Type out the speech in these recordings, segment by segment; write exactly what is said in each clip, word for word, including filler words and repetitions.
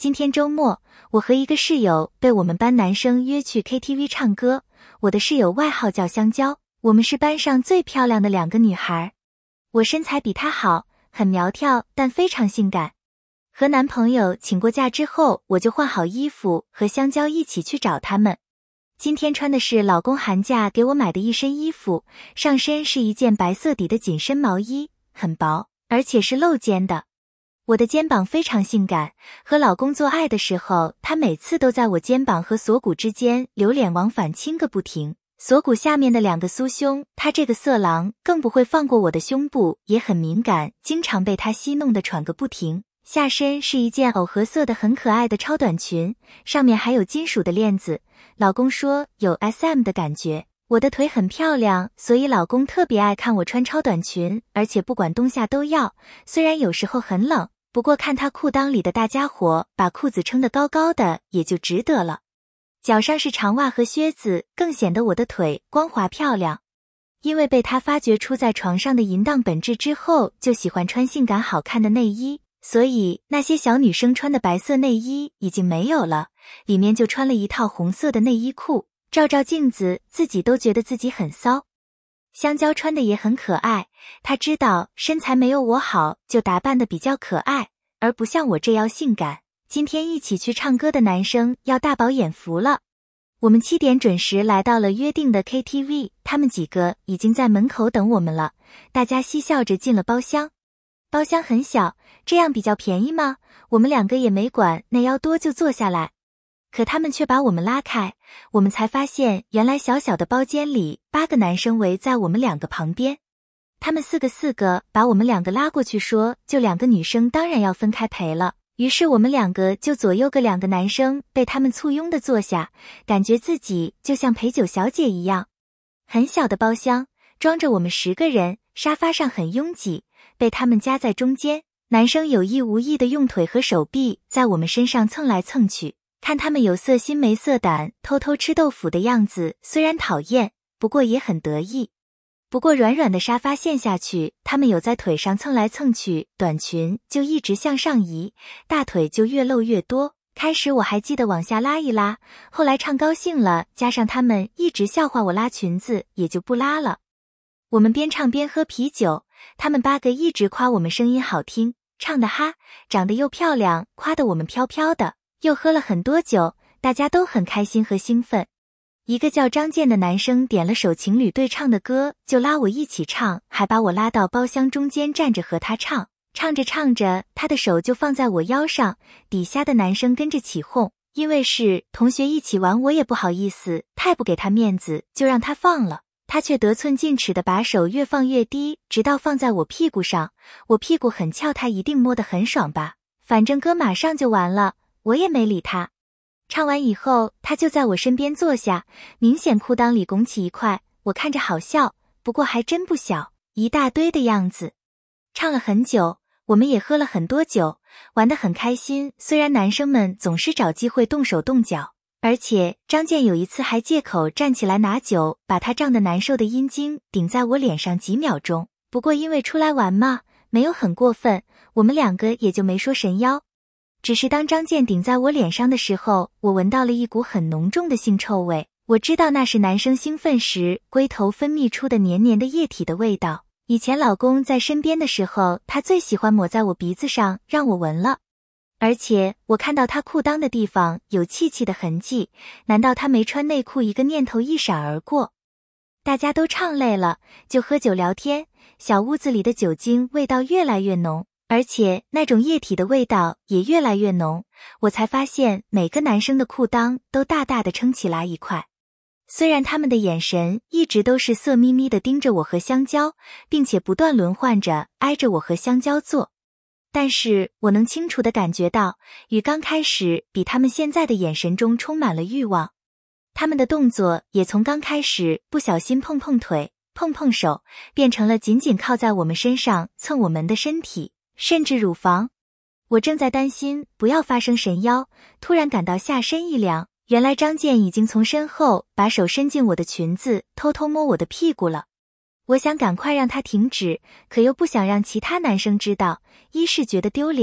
今天周末，我和一个室友被我们班男生约去 K T V 唱歌。我的室友外号叫香蕉，我们是班上最漂亮的两个女孩。我身材比她好，很苗条，但非常性感。和男朋友请过假之后，我就换好衣服，和香蕉一起去找他们。今天穿的是老公寒假给我买的一身衣服，上身是一件白色底的紧身毛衣，很薄，而且是露肩的。我的肩膀非常性感，和老公做爱的时候，他每次都在我肩膀和锁骨之间流连往返亲个不停。锁骨下面的两个酥胸，他这个色狼更不会放过我的胸部，也很敏感，经常被他戏弄得喘个不停。下身是一件藕荷色的很可爱的超短裙，上面还有金属的链子。老公说有 S M 的感觉。我的腿很漂亮，所以老公特别爱看我穿超短裙，而且不管冬夏都要。虽然有时候很冷，不过看他裤裆里的大家伙把裤子撑得高高的，也就值得了。脚上是长袜和靴子，更显得我的腿光滑漂亮。因为被他发掘出在床上的淫荡本质之后，就喜欢穿性感好看的内衣，所以那些小女生穿的白色内衣已经没有了，里面就穿了一套红色的内衣裤。照照镜子，自己都觉得自己很骚。香蕉穿的也很可爱，她知道身材没有我好，就打扮得比较可爱，而不像我这样性感。今天一起去唱歌的男生要大饱眼福了。我们七点准时来到了约定的 K T V， 他们几个已经在门口等我们了，大家嬉笑着进了包厢。包厢很小，这样比较便宜吗？我们两个也没管那要多就坐下来。可他们却把我们拉开，我们才发现原来小小的包间里八个男生围在我们两个旁边。他们四个四个把我们两个拉过去说，就两个女生当然要分开陪了。于是我们两个就左右个两个男生被他们簇拥的坐下，感觉自己就像陪酒小姐一样。很小的包厢，装着我们十个人，沙发上很拥挤，被他们夹在中间。男生有意无意的用腿和手臂在我们身上蹭来蹭去。看他们有色心没色胆，偷偷吃豆腐的样子，虽然讨厌，不过也很得意。不过软软的沙发陷下去，他们有在腿上蹭来蹭去，短裙就一直向上移，大腿就越露越多。开始我还记得往下拉一拉，后来唱高兴了，加上他们一直笑话我拉裙子，也就不拉了。我们边唱边喝啤酒，他们八个一直夸我们声音好听，唱得哈，长得又漂亮，夸得我们飘飘的。又喝了很多酒，大家都很开心和兴奋。一个叫张健的男生点了首情侣对唱的歌，就拉我一起唱，还把我拉到包厢中间站着和他唱。唱着唱着，他的手就放在我腰上，底下的男生跟着起哄。因为是同学一起玩，我也不好意思，太不给他面子，就让他放了。他却得寸进尺的把手越放越低，直到放在我屁股上。我屁股很翘，他一定摸得很爽吧？反正歌马上就完了。我也没理他。唱完以后，他就在我身边坐下，明显裤裆里拱起一块，我看着好笑，不过还真不小，一大堆的样子。唱了很久，我们也喝了很多酒，玩得很开心。虽然男生们总是找机会动手动脚，而且张健有一次还借口站起来拿酒，把他胀得难受的阴茎顶在我脸上几秒钟。不过因为出来玩嘛，没有很过分，我们两个也就没说神妖。只是当张健顶在我脸上的时候，我闻到了一股很浓重的性臭味。我知道那是男生兴奋时龟头分泌出的黏黏的液体的味道。以前老公在身边的时候，他最喜欢抹在我鼻子上，让我闻了。而且我看到他裤裆的地方有气气的痕迹，难道他没穿内裤？一个念头一闪而过。大家都唱累了，就喝酒聊天，小屋子里的酒精味道越来越浓。而且那种液体的味道也越来越浓，我才发现每个男生的裤裆都大大的撑起来一块。虽然他们的眼神一直都是色眯眯的盯着我和香蕉，并且不断轮换着挨着我和香蕉坐，但是我能清楚地感觉到，与刚开始比他们现在的眼神中充满了欲望。他们的动作也从刚开始不小心碰碰腿、碰碰手，变成了紧紧靠在我们身上蹭我们的身体。甚至乳房。我正在担心不要发生神妖，突然感到下身一凉，原来张健已经从身后把手伸进我的裙子，偷偷摸我的屁股了。我想赶快让他停止，可又不想让其他男生知道，一是觉得丢脸，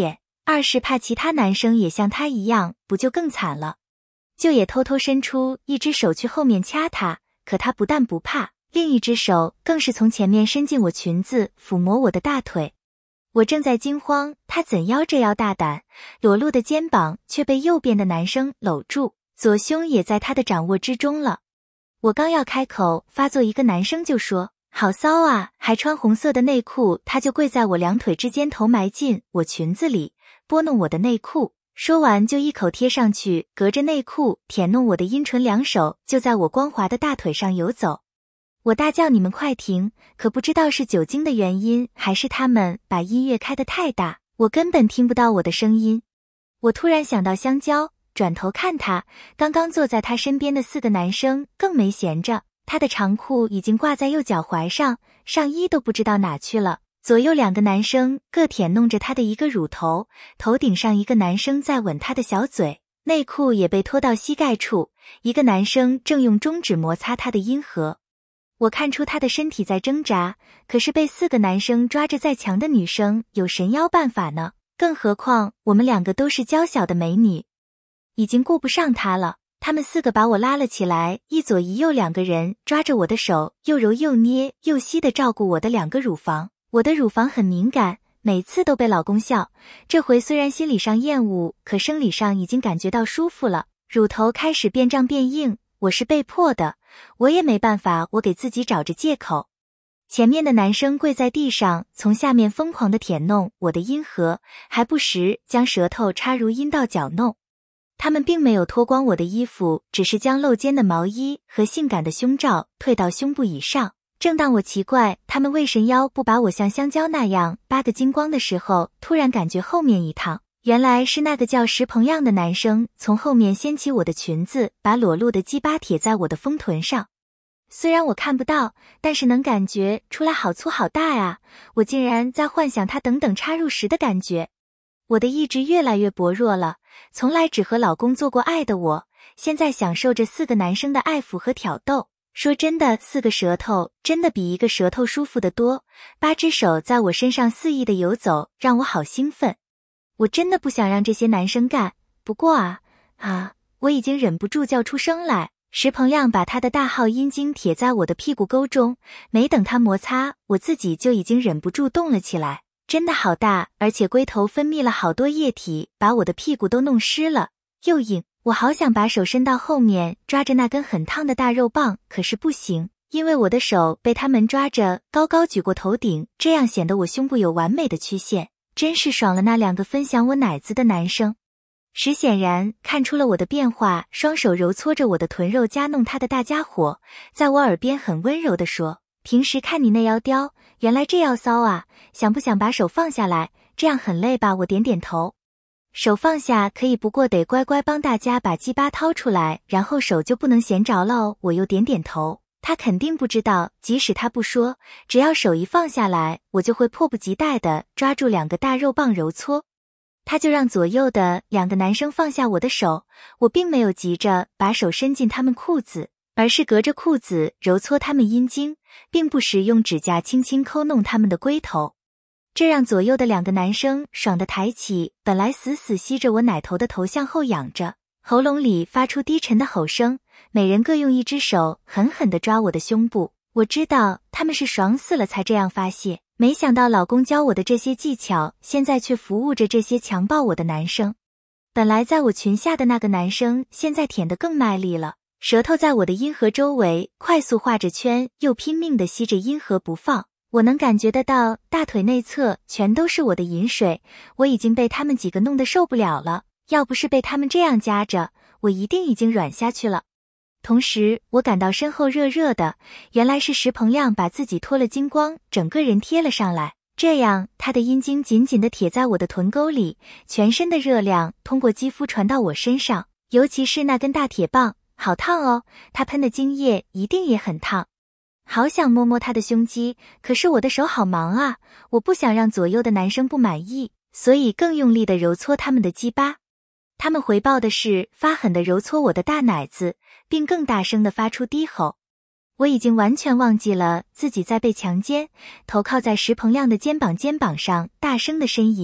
二是怕其他男生也像他一样，不就更惨了。就也偷偷伸出一只手去后面掐他，可他不但不怕，另一只手更是从前面伸进我裙子，抚摸我的大腿。我正在惊慌，他怎妖这样大胆，裸露的肩膀却被右边的男生搂住，左胸也在他的掌握之中了。我刚要开口发作，一个男生就说：好骚啊，还穿红色的内裤。他就跪在我两腿之间，头埋进我裙子里，拨弄我的内裤，说完就一口贴上去，隔着内裤舔弄我的阴唇，两手就在我光滑的大腿上游走。我大叫你们快停，可不知道是酒精的原因，还是他们把音乐开得太大，我根本听不到我的声音。我突然想到香蕉，转头看他，刚刚坐在他身边的四个男生更没闲着，他的长裤已经挂在右脚踝上，上衣都不知道哪去了。左右两个男生各舔弄着他的一个乳头，头顶上一个男生在吻他的小嘴，内裤也被拖到膝盖处，一个男生正用中指摩擦他的阴核。我看出他的身体在挣扎，可是被四个男生抓着再强的女生有神妖办法呢，更何况我们两个都是娇小的美女，已经顾不上他了。他们四个把我拉了起来，一左一右两个人抓着我的手，又揉又捏又吸地照顾我的两个乳房。我的乳房很敏感，每次都被老公笑，这回虽然心理上厌恶，可生理上已经感觉到舒服了。乳头开始变胀变硬，我是被迫的，我也没办法，我给自己找着借口。前面的男生跪在地上，从下面疯狂地舔弄我的阴核，还不时将舌头插入阴道搅弄。他们并没有脱光我的衣服，只是将露肩的毛衣和性感的胸罩退到胸部以上。正当我奇怪他们为神妖不把我像香蕉那样扒个精光的时候，突然感觉后面一烫，原来是那个叫石鹏样的男生从后面掀起我的裙子，把裸露的鸡巴贴在我的丰臀上。虽然我看不到，但是能感觉出来好粗好大呀！我竟然在幻想他等等插入时的感觉。我的意志越来越薄弱了，从来只和老公做过爱的我，现在享受着四个男生的爱抚和挑逗。说真的，四个舌头真的比一个舌头舒服得多，八只手在我身上肆意的游走，让我好兴奋。我真的不想让这些男生干，不过啊啊，我已经忍不住叫出声来。石鹏亮把他的大号阴茎贴在我的屁股沟中，没等他摩擦，我自己就已经忍不住动了起来。真的好大，而且龟头分泌了好多液体，把我的屁股都弄湿了，又硬。我好想把手伸到后面抓着那根很烫的大肉棒，可是不行，因为我的手被他们抓着高高举过头顶，这样显得我胸部有完美的曲线，真是爽了那两个分享我奶子的男生。石显然看出了我的变化，双手揉搓着我的臀肉，夹弄他的大家伙，在我耳边很温柔地说：平时看你那腰雕，原来这样骚啊，想不想把手放下来，这样很累吧？我点点头。手放下可以，不过得乖乖帮大家把鸡巴掏出来，然后手就不能闲着了哦。我又点点头，他肯定不知道，即使他不说，只要手一放下来，我就会迫不及待地抓住两个大肉棒揉搓。他就让左右的两个男生放下我的手，我并没有急着把手伸进他们裤子，而是隔着裤子揉搓他们阴茎，并不时用指甲轻轻抠弄他们的龟头。这让左右的两个男生爽地抬起本来死死吸着我奶头的头向后仰着，喉咙里发出低沉的吼声，每人各用一只手狠狠地抓我的胸部。我知道他们是爽死了才这样发泄，没想到老公教我的这些技巧，现在却服务着这些强暴我的男生。本来在我裙下的那个男生，现在舔得更卖力了，舌头在我的阴核周围快速画着圈，又拼命地吸着阴核不放。我能感觉得到大腿内侧全都是我的饮水，我已经被他们几个弄得受不了了，要不是被他们这样夹着，我一定已经软下去了。同时我感到身后热热的，原来是石鹏亮把自己脱了精光，整个人贴了上来，这样他的阴茎紧紧地贴在我的臀沟里，全身的热量通过肌肤传到我身上，尤其是那根大铁棒，好烫哦，他喷的精液一定也很烫。好想摸摸他的胸肌，可是我的手好忙啊，我不想让左右的男生不满意，所以更用力地揉搓他们的鸡巴。他们回报的是发狠地揉搓我的大奶子，并更大声地发出低吼。我已经完全忘记了自己在被强奸，头靠在石鹏亮的肩膀肩膀上大声地呻吟，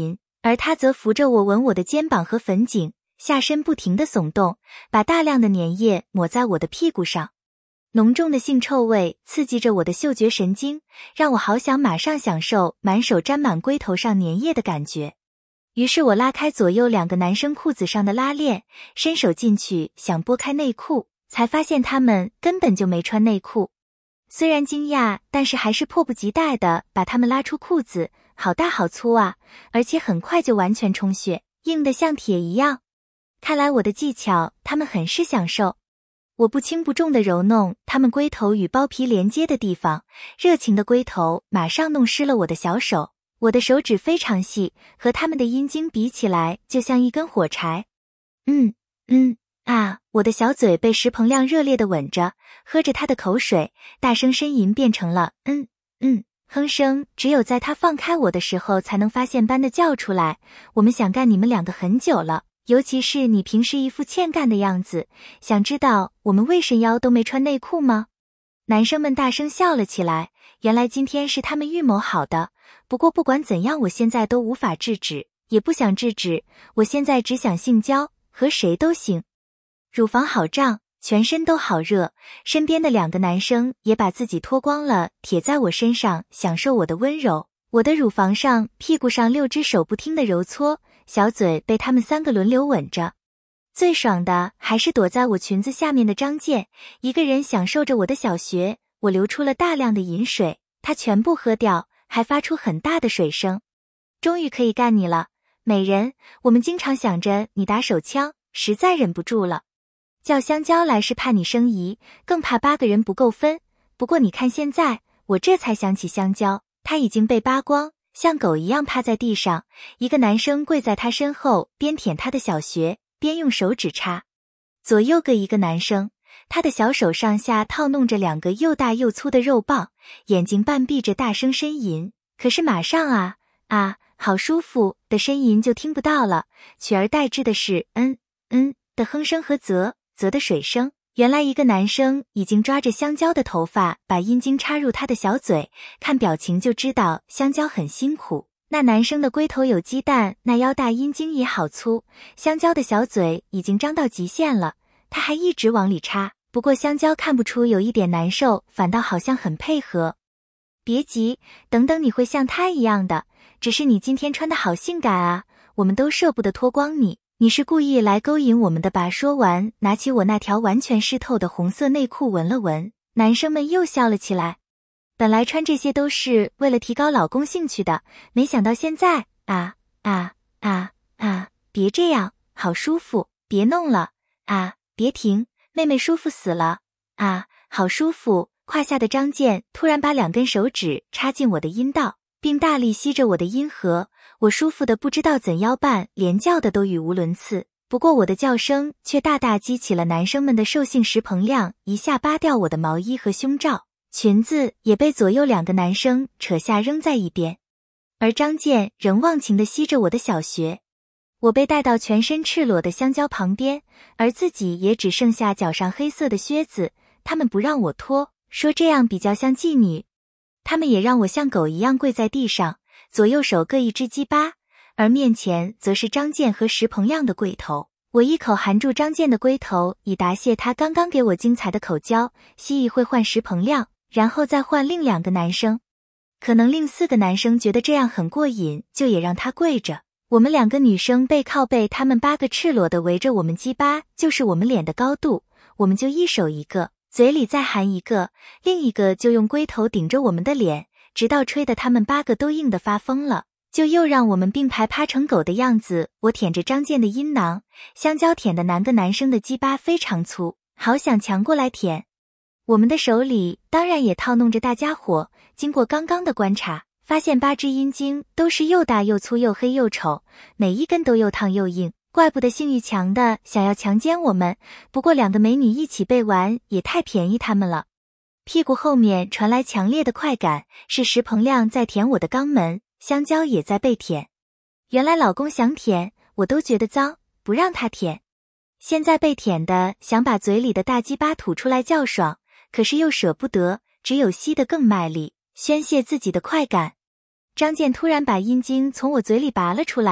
而他则扶着我吻我的肩膀和粉颈，下身不停地耸动，把大量的粘液抹在我的屁股上。浓重的性臭味刺激着我的嗅觉神经，让我好想马上享受满手沾满龟头上粘液的感觉。于是我拉开左右两个男生裤子上的拉链，伸手进去想拨开内裤，才发现他们根本就没穿内裤。虽然惊讶，但是还是迫不及待地把他们拉出裤子，好大好粗啊，而且很快就完全充血，硬得像铁一样。看来我的技巧他们很是享受。我不轻不重地揉弄他们龟头与包皮连接的地方，热情的龟头马上弄湿了我的小手。我的手指非常细，和他们的阴茎比起来就像一根火柴。嗯嗯啊，我的小嘴被石鹏亮热烈地吻着，喝着他的口水，大声呻吟变成了嗯嗯哼声，只有在他放开我的时候才能发现般的叫出来。我们想干你们两个很久了，尤其是你平时一副欠干的样子，想知道我们为什腰都没穿内裤吗？男生们大声笑了起来，原来今天是他们预谋好的。不过不管怎样，我现在都无法制止，也不想制止，我现在只想性交，和谁都行。乳房好胀，全身都好热，身边的两个男生也把自己脱光了，贴在我身上，享受我的温柔。我的乳房上、屁股上六只手不停地揉搓，小嘴被他们三个轮流吻着。最爽的还是躲在我裙子下面的张健，一个人享受着我的小穴。我流出了大量的饮水，他全部喝掉，还发出很大的水声。终于可以干你了，美人，我们经常想着你打手枪，实在忍不住了。叫香蕉来是怕你生疑，更怕八个人不够分。不过你看现在，我这才想起香蕉，他已经被扒光，像狗一样趴在地上，一个男生跪在他身后，边舔他的小穴，边用手指插。左右各一个男生，他的小手上下套弄着两个又大又粗的肉棒，眼睛半闭着大声呻吟。可是马上啊啊好舒服的呻吟就听不到了，取而代之的是嗯嗯的哼声和啧啧的水声。原来一个男生已经抓着香蕉的头发，把阴茎插入他的小嘴，看表情就知道香蕉很辛苦。那男生的龟头有鸡蛋，那腰大阴茎也好粗，香蕉的小嘴已经张到极限了，他还一直往里插。不过香蕉看不出有一点难受，反倒好像很配合。别急，等等你会像他一样的，只是你今天穿的好性感啊，我们都舍不得脱光你，你是故意来勾引我们的吧？说完，拿起我那条完全湿透的红色内裤闻了闻，男生们又笑了起来。本来穿这些都是为了提高老公兴趣的，没想到现在，啊啊啊啊，别这样，好舒服，别弄了，啊，别停，妹妹舒服死了，啊，好舒服。胯下的张健突然把两根手指插进我的阴道，并大力吸着我的阴核，我舒服的不知道怎样办，连叫的都语无伦次。不过我的叫声却大大激起了男生们的兽性石鹏亮，一下扒掉我的毛衣和胸罩，裙子也被左右两个男生扯下扔在一边，而张健仍忘情地吸着我的小穴。我被带到全身赤裸的香蕉旁边，而自己也只剩下脚上黑色的靴子，他们不让我脱，说这样比较像妓女。他们也让我像狗一样跪在地上，左右手各一只鸡巴，而面前则是张健和石鹏亮的龟头。我一口含住张健的龟头，以答谢他刚刚给我精彩的口交，吸一会换石鹏亮，然后再换另两个男生。可能另四个男生觉得这样很过瘾，就也让他跪着。我们两个女生背靠背，他们八个赤裸的围着我们鸡巴，就是我们脸的高度，我们就一手一个，嘴里再含一个，另一个就用龟头顶着我们的脸，直到吹得他们八个都硬得发疯了，就又让我们并排趴成狗的样子。我舔着张健的阴囊，香蕉舔的男个男生的鸡巴非常粗，好想抢过来舔。我们的手里当然也套弄着大家伙，经过刚刚的观察，发现八只阴茎都是又大又粗又黑又丑，每一根都又烫又硬，怪不得性欲强的想要强奸我们。不过两个美女一起被玩也太便宜他们了。屁股后面传来强烈的快感，是石鹏亮在舔我的肛门，香蕉也在被舔。原来老公想舔，我都觉得脏，不让他舔。现在被舔的想把嘴里的大鸡巴吐出来叫爽，可是又舍不得，只有吸得更卖力，宣泄自己的快感。张健突然把阴茎从我嘴里拔了出来，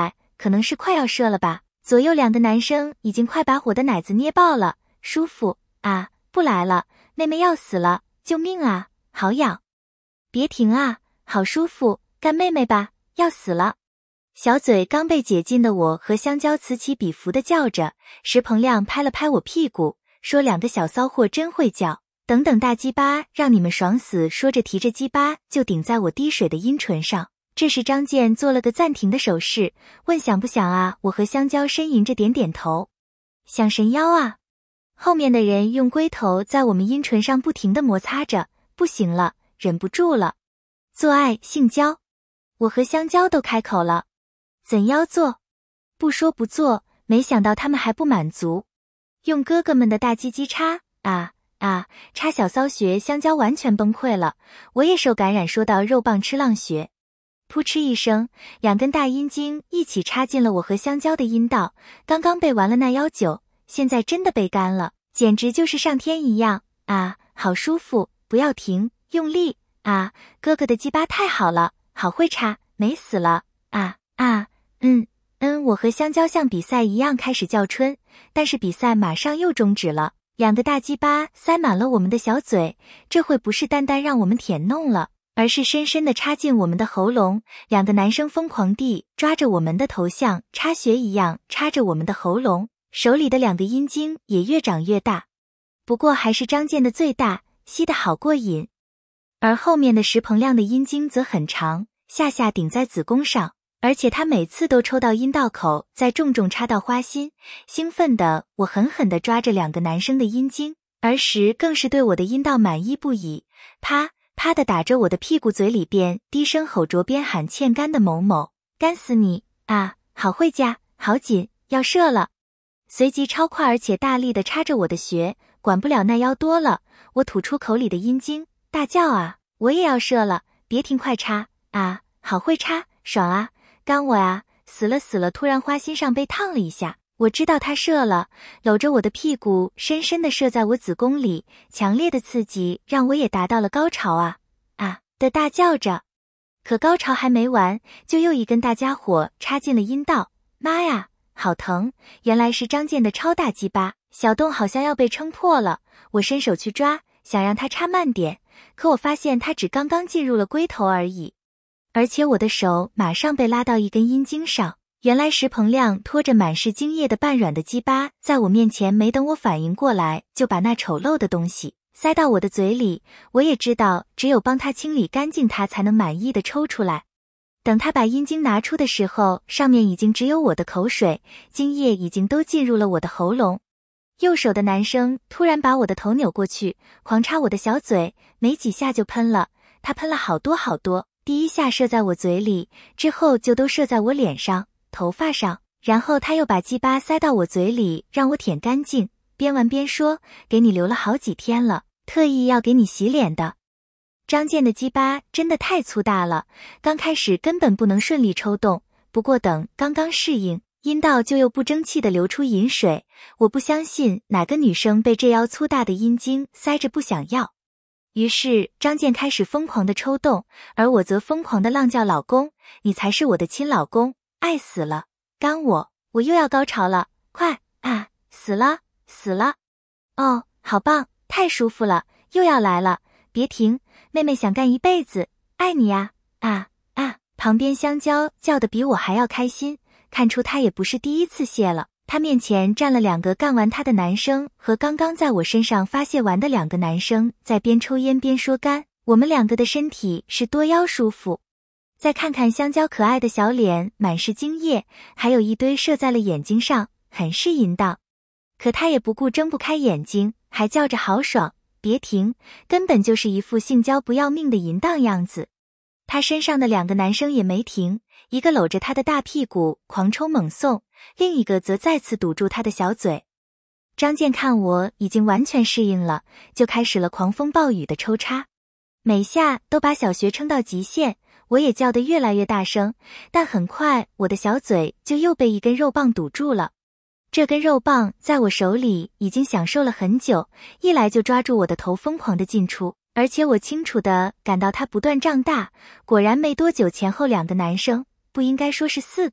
可能是快要射了吧。左右两个男生已经快把我的奶子捏爆了，舒服啊！不来了，妹妹要死了，救命啊！好痒！别停啊，好舒服，干妹妹吧，要死了！小嘴刚被解禁的我和香蕉此起彼伏地叫着，石鹏亮拍了拍我屁股，说两个小骚货真会叫，等等大鸡巴让你们爽死，说着提着鸡巴就顶在我滴水的阴唇上。这时张健做了个暂停的手势，问想不想啊？我和香蕉呻吟着点点头。想神妖啊！后面的人用龟头在我们阴唇上不停地摩擦着，不行了，忍不住了。做爱性交，我和香蕉都开口了。怎妖做？不说不做，没想到他们还不满足，用哥哥们的大鸡鸡插啊啊插小骚穴，香蕉完全崩溃了，我也受感染，说到肉棒吃浪穴。噗嗤一声，两根大阴茎一起插进了我和香蕉的阴道，刚刚背完了那幺九，现在真的背干了，简直就是上天一样啊！好舒服，不要停，用力啊！哥哥的鸡巴太好了，好会插，美死了啊啊！嗯嗯，我和香蕉像比赛一样开始叫春，但是比赛马上又终止了，两个大鸡巴塞满了我们的小嘴，这回不是单单让我们舔弄了，而是深深地插进我们的喉咙，两个男生疯狂地抓着我们的头像插穴一样插着我们的喉咙，手里的两个阴茎也越长越大，不过还是张健的最大，吸得好过瘾。而后面的石鹏亮的阴茎则很长，下下顶在子宫上，而且他每次都抽到阴道口，再重重插到花心。兴奋的我狠狠地抓着两个男生的阴茎，儿时更是对我的阴道满意不已，啪啪地打着我的屁股，嘴里边低声吼着，边喊欠干的某某，干死你啊！好会夹，好紧，要射了。随即超快而且大力地插着我的穴，管不了那妖多了，我吐出口里的阴茎，大叫啊！我也要射了，别停，快插啊！好会插，爽啊！干我啊！死了死了！突然花心上被烫了一下，我知道他射了，搂着我的屁股深深地射在我子宫里，强烈的刺激让我也达到了高潮啊啊的大叫着。可高潮还没完，就又一根大家伙插进了阴道，妈呀，好疼！原来是张健的超大鸡巴，小洞好像要被撑破了，我伸手去抓，想让他插慢点，可我发现他只刚刚进入了龟头而已，而且我的手马上被拉到一根阴茎上。原来石鹏亮拖着满是精液的半软的鸡巴在我面前，没等我反应过来，就把那丑陋的东西塞到我的嘴里。我也知道只有帮他清理干净，他才能满意的抽出来。等他把阴茎拿出的时候，上面已经只有我的口水，精液已经都进入了我的喉咙。右手的男生突然把我的头扭过去，狂插我的小嘴，没几下就喷了，他喷了好多好多，第一下射在我嘴里，之后就都射在我脸上、头发上，然后他又把鸡巴塞到我嘴里让我舔干净，边玩边说，给你留了好几天了，特意要给你洗脸的。张健的鸡巴真的太粗大了，刚开始根本不能顺利抽动，不过等刚刚适应，阴道就又不争气地流出饮水。我不相信哪个女生被这样粗大的阴茎塞着不想要。于是张健开始疯狂地抽动，而我则疯狂地浪叫，老公，你才是我的亲老公，爱死了，干我，我又要高潮了，快啊，死了死了，哦，好棒，太舒服了，又要来了，别停，妹妹想干一辈子，爱你呀，啊啊！旁边香蕉叫得比我还要开心，看出她也不是第一次泄了。她面前站了两个干完她的男生和刚刚在我身上发泄完的两个男生，在边抽烟边说干，我们两个的身体是多妖舒服。再看看香蕉可爱的小脸，满是精液，还有一堆射在了眼睛上，很是淫荡。可她也不顾睁不开眼睛，还叫着好爽，别停，根本就是一副性交不要命的淫荡样子。他身上的两个男生也没停，一个搂着他的大屁股狂抽猛送，另一个则再次堵住他的小嘴。张健看我已经完全适应了，就开始了狂风暴雨的抽插，每下都把小穴撑到极限，我也叫得越来越大声，但很快我的小嘴就又被一根肉棒堵住了。这根肉棒在我手里已经享受了很久，一来就抓住我的头疯狂的进出，而且我清楚地感到它不断胀大，果然没多久前后两个男生，不应该说是四个，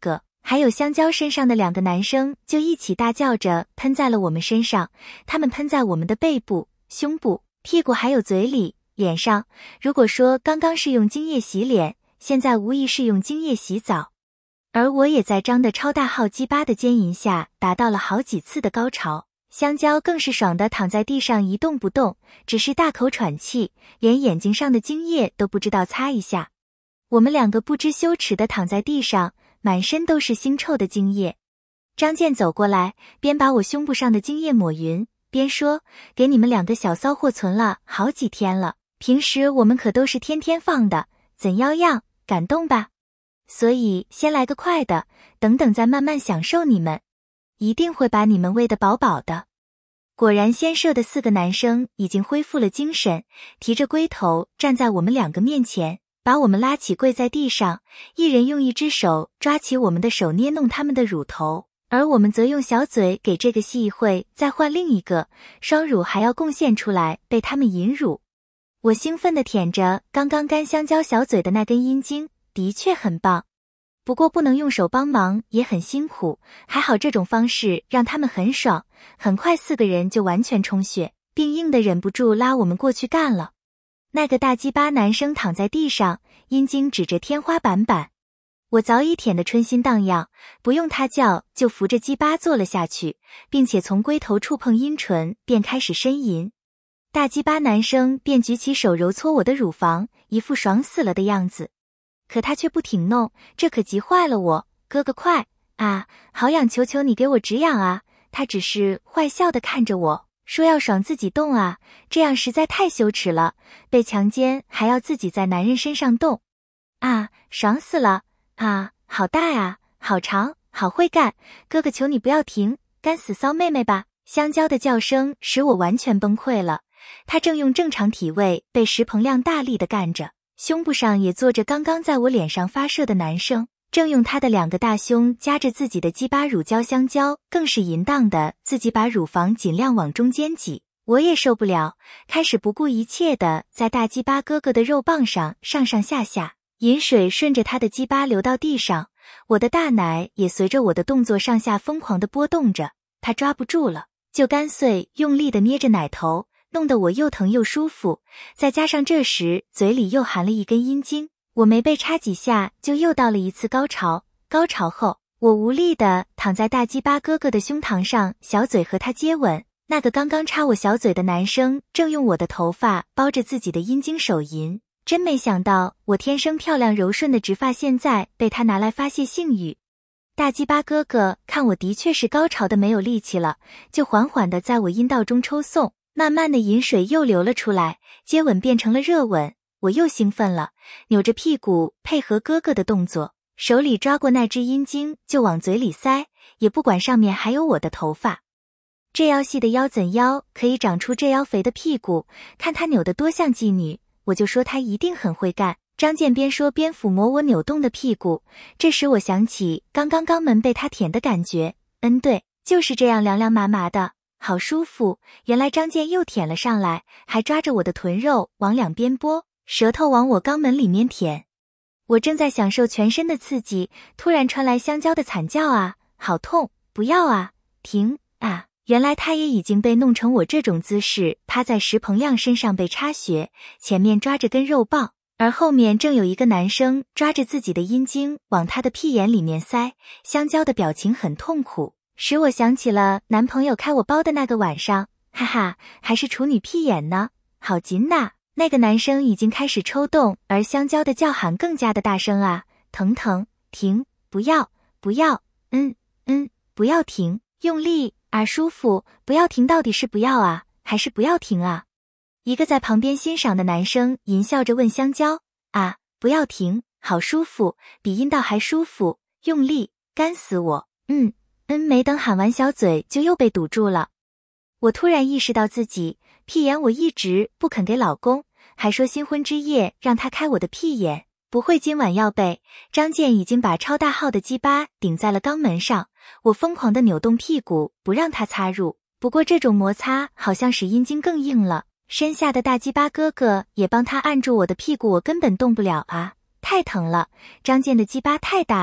还有香蕉身上的两个男生就一起大叫着喷在了我们身上，他们喷在我们的背部、胸部、屁股还有嘴里、脸上。如果说刚刚是用精液洗脸，现在无疑是用精液洗澡。而我也在张的超大号鸡巴的奸淫下达到了好几次的高潮，香蕉更是爽地躺在地上一动不动，只是大口喘气，连眼睛上的精液都不知道擦一下。我们两个不知羞耻地躺在地上，满身都是腥臭的精液。张健走过来，边把我胸部上的精液抹匀，边说：给你们两个小骚货存了好几天了，平时我们可都是天天放的，怎样样，感动吧？所以先来个快的，等等再慢慢享受你们，一定会把你们喂得饱饱的。果然先射的四个男生已经恢复了精神，提着龟头站在我们两个面前，把我们拉起跪在地上，一人用一只手抓起我们的手捏弄他们的乳头，而我们则用小嘴给这个吸一会再换另一个，双乳还要贡献出来被他们引乳。我兴奋地舔着刚刚干香蕉小嘴的那根阴茎，的确很棒。不过不能用手帮忙也很辛苦，还好这种方式让他们很爽，很快四个人就完全充血，并硬得忍不住拉我们过去干了。那个大鸡巴男生躺在地上，阴茎指着天花板板。我早已舔得春心荡漾，不用他叫就扶着鸡巴坐了下去，并且从龟头触碰阴唇便开始呻吟。大鸡巴男生便举起手揉搓我的乳房，一副爽死了的样子。可他却不挺弄，这可急坏了我，哥哥快啊，好痒，求求你给我止痒啊。他只是坏笑地看着我，说要爽自己动啊，这样实在太羞耻了，被强奸还要自己在男人身上动啊，爽死了啊，好大呀，好长，好会干，哥哥求你不要停，干死骚妹妹吧。香蕉的叫声使我完全崩溃了，他正用正常体位被石鹏亮大力地干着，胸部上也坐着刚刚在我脸上发射的男生，正用他的两个大胸夹着自己的鸡巴乳胶，香蕉更是淫荡的自己把乳房尽量往中间挤。我也受不了，开始不顾一切的在大鸡巴哥哥的肉棒上上上下下，饮水顺着他的鸡巴流到地上，我的大奶也随着我的动作上下疯狂的波动着，他抓不住了，就干脆用力的捏着奶头，弄得我又疼又舒服，再加上这时嘴里又含了一根阴茎，我没被插几下就又到了一次高潮。高潮后，我无力地躺在大鸡巴哥哥的胸膛上，小嘴和他接吻。那个刚刚插我小嘴的男生正用我的头发包着自己的阴茎手淫，真没想到我天生漂亮柔顺的直发现在被他拿来发泄性欲。大鸡巴哥哥看我的确是高潮的没有力气了，就缓缓地在我阴道中抽送，慢慢的饮水又流了出来，接吻变成了热吻。我又兴奋了，扭着屁股配合哥哥的动作，手里抓过那只阴茎就往嘴里塞，也不管上面还有我的头发。这腰细的腰怎腰可以长出这腰肥的屁股，看他扭得多像妓女，我就说他一定很会干。张健边说边抚摸我扭动的屁股，这时我想起刚刚肛门被他舔的感觉，嗯对，就是这样凉凉麻麻的，好舒服。原来张健又舔了上来，还抓着我的臀肉往两边拨，舌头往我肛门里面舔。我正在享受全身的刺激，突然传来香蕉的惨叫啊，好痛，不要啊，停啊。原来他也已经被弄成我这种姿势，趴在石鹏亮身上被插穴，前面抓着根肉棒，而后面正有一个男生抓着自己的阴茎往他的屁眼里面塞。香蕉的表情很痛苦，使我想起了男朋友开我包的那个晚上，哈哈，还是处女屁眼呢，好紧呐。那个男生已经开始抽动，而香蕉的叫喊更加的大声啊，疼疼，停，不要，不要，嗯嗯，不要停，用力啊，舒服，不要停，到底是不要啊，还是不要停啊？一个在旁边欣赏的男生淫笑着问香蕉，啊，不要停，好舒服，比阴道还舒服，用力，干死我，嗯嗯，没等喊完，小嘴就又被堵住了。我突然意识到自己屁眼我一直不肯给老公，还说新婚之夜让他开我的屁眼，不会今晚要被。张健已经把超大号的鸡巴顶在了肛门上，我疯狂地扭动屁股不让他插入，不过这种摩擦好像使阴茎更硬了，身下的大鸡巴哥哥也帮他按住我的屁股，我根本动不了啊，太疼了，张健的鸡巴太大了，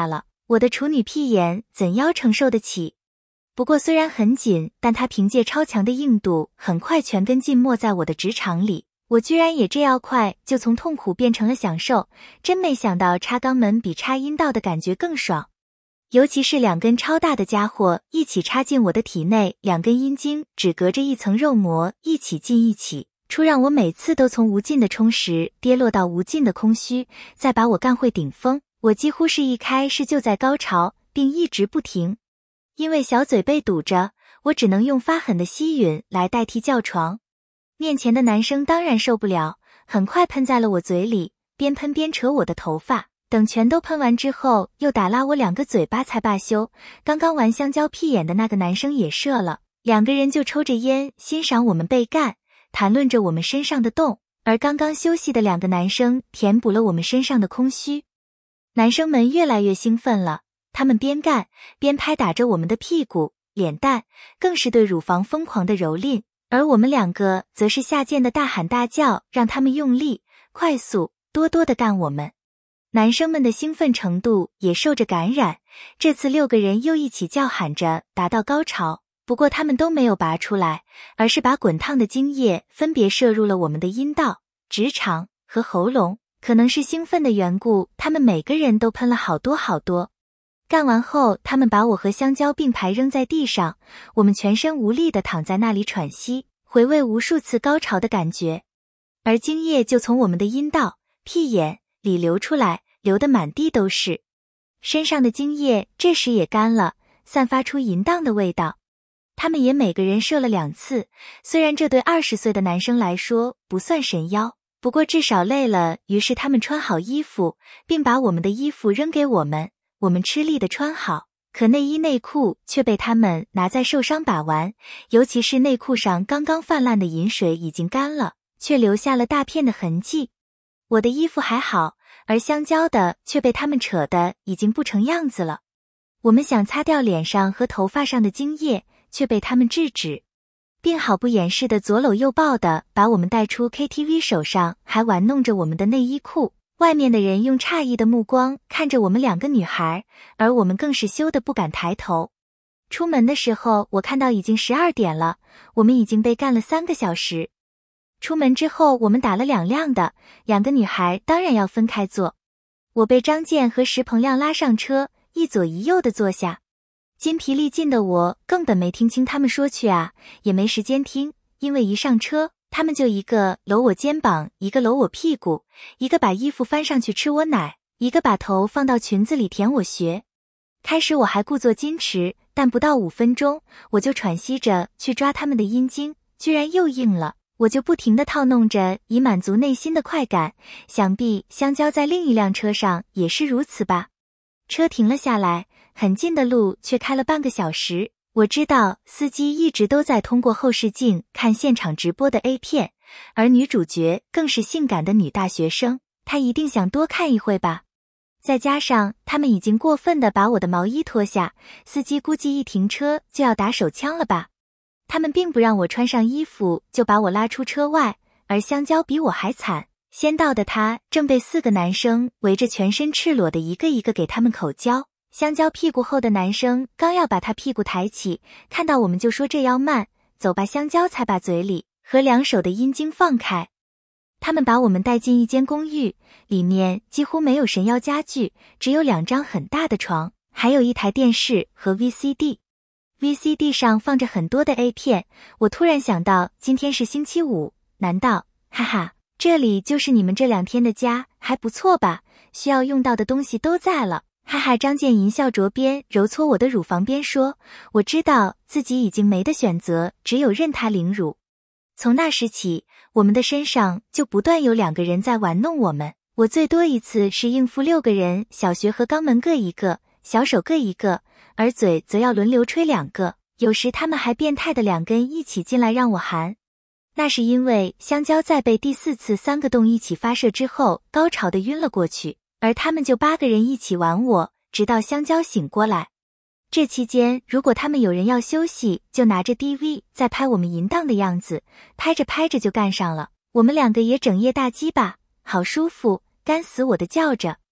我的处女屁眼怎腰承受得起？不过虽然很紧，但它凭借超强的硬度，很快全根浸没在我的直肠里。我居然也这样快就从痛苦变成了享受，真没想到插肛门比插阴道的感觉更爽。尤其是两根超大的家伙一起插进我的体内，两根阴茎只隔着一层肉膜，一起进一起出，让我每次都从无尽的充实跌落到无尽的空虚，再把我干会顶峰。我几乎是一开始就在高潮，并一直不停。因为小嘴被堵着，我只能用发狠的吸吮来代替叫床。面前的男生当然受不了，很快喷在了我嘴里，边喷边扯我的头发，等全都喷完之后，又打拉我两个嘴巴才罢休。刚刚玩香蕉屁眼的那个男生也射了，两个人就抽着烟欣赏我们被干，谈论着我们身上的洞，而刚刚休息的两个男生填补了我们身上的空虚。男生们越来越兴奋了，他们边干边拍打着我们的屁股、脸蛋，更是对乳房疯狂的蹂躏。而我们两个则是下贱的大喊大叫，让他们用力、快速、多多的干我们。男生们的兴奋程度也受着感染，这次六个人又一起叫喊着达到高潮，不过他们都没有拔出来，而是把滚烫的精液分别射入了我们的阴道、直肠和喉咙。可能是兴奋的缘故，他们每个人都喷了好多好多。干完后，他们把我和香蕉并排扔在地上，我们全身无力地躺在那里喘息，回味无数次高潮的感觉。而精液就从我们的阴道、屁眼里流出来，流得满地都是。身上的精液这时也干了，散发出淫荡的味道。他们也每个人射了两次，虽然这对二十岁的男生来说不算神妖，不过至少累了，于是他们穿好衣服，并把我们的衣服扔给我们。我们吃力地穿好，可内衣内裤却被他们拿在受伤把玩，尤其是内裤上刚刚泛滥的饮水已经干了，却留下了大片的痕迹。我的衣服还好，而香蕉的却被他们扯得已经不成样子了。我们想擦掉脸上和头发上的精液，却被他们制止，并毫不掩饰地左搂右抱地把我们带出 K T V， 手上还玩弄着我们的内衣裤。外面的人用诧异的目光看着我们两个女孩，而我们更是羞得不敢抬头。出门的时候，我看到已经十二点了，我们已经被干了三个小时。出门之后，我们打了两辆的，两个女孩当然要分开坐。我被张健和石鹏亮拉上车，一左一右的坐下。筋疲力尽的我根本没听清他们说去啊，也没时间听，因为一上车他们就一个搂我肩膀，一个搂我屁股，一个把衣服翻上去吃我奶，一个把头放到裙子里舔我穴。开始我还故作矜持，但不到五分钟，我就喘息着去抓他们的阴茎，居然又硬了，我就不停地套弄着，以满足内心的快感。想必香蕉在另一辆车上也是如此吧。车停了下来，很近的路却开了半个小时。我知道司机一直都在通过后视镜看现场直播的 A 片，而女主角更是性感的女大学生，她一定想多看一会吧。再加上他们已经过分地把我的毛衣脱下，司机估计一停车就要打手枪了吧。他们并不让我穿上衣服就把我拉出车外，而香蕉比我还惨，先到的他正被四个男生围着，全身赤裸的一个一个给他们口交。香蕉屁股后的男生刚要把他屁股抬起，看到我们就说这要慢，走吧。香蕉才把嘴里和两手的阴茎放开。他们把我们带进一间公寓，里面几乎没有神妖家具，只有两张很大的床，还有一台电视和 V C D。V C D 上放着很多的 A 片，我突然想到今天是星期五，难道，哈哈，这里就是你们这两天的家，还不错吧？需要用到的东西都在了。哈哈，张健淫笑着边揉搓我的乳房边说，我知道自己已经没得选择，只有任他凌辱。从那时起，我们的身上就不断有两个人在玩弄我们，我最多一次是应付六个人，小穴和肛门各一个，小手各一个，而嘴则要轮流吹两个，有时他们还变态的两根一起进来让我含。那是因为香蕉在被第四次三个洞一起发射之后，高潮的晕了过去，而他们就八个人一起玩我，直到香蕉醒过来。这期间，如果他们有人要休息，就拿着 D V 在拍我们淫荡的样子，拍着拍着就干上了。我们两个也整夜大鸡巴，好舒服，干死我的叫着，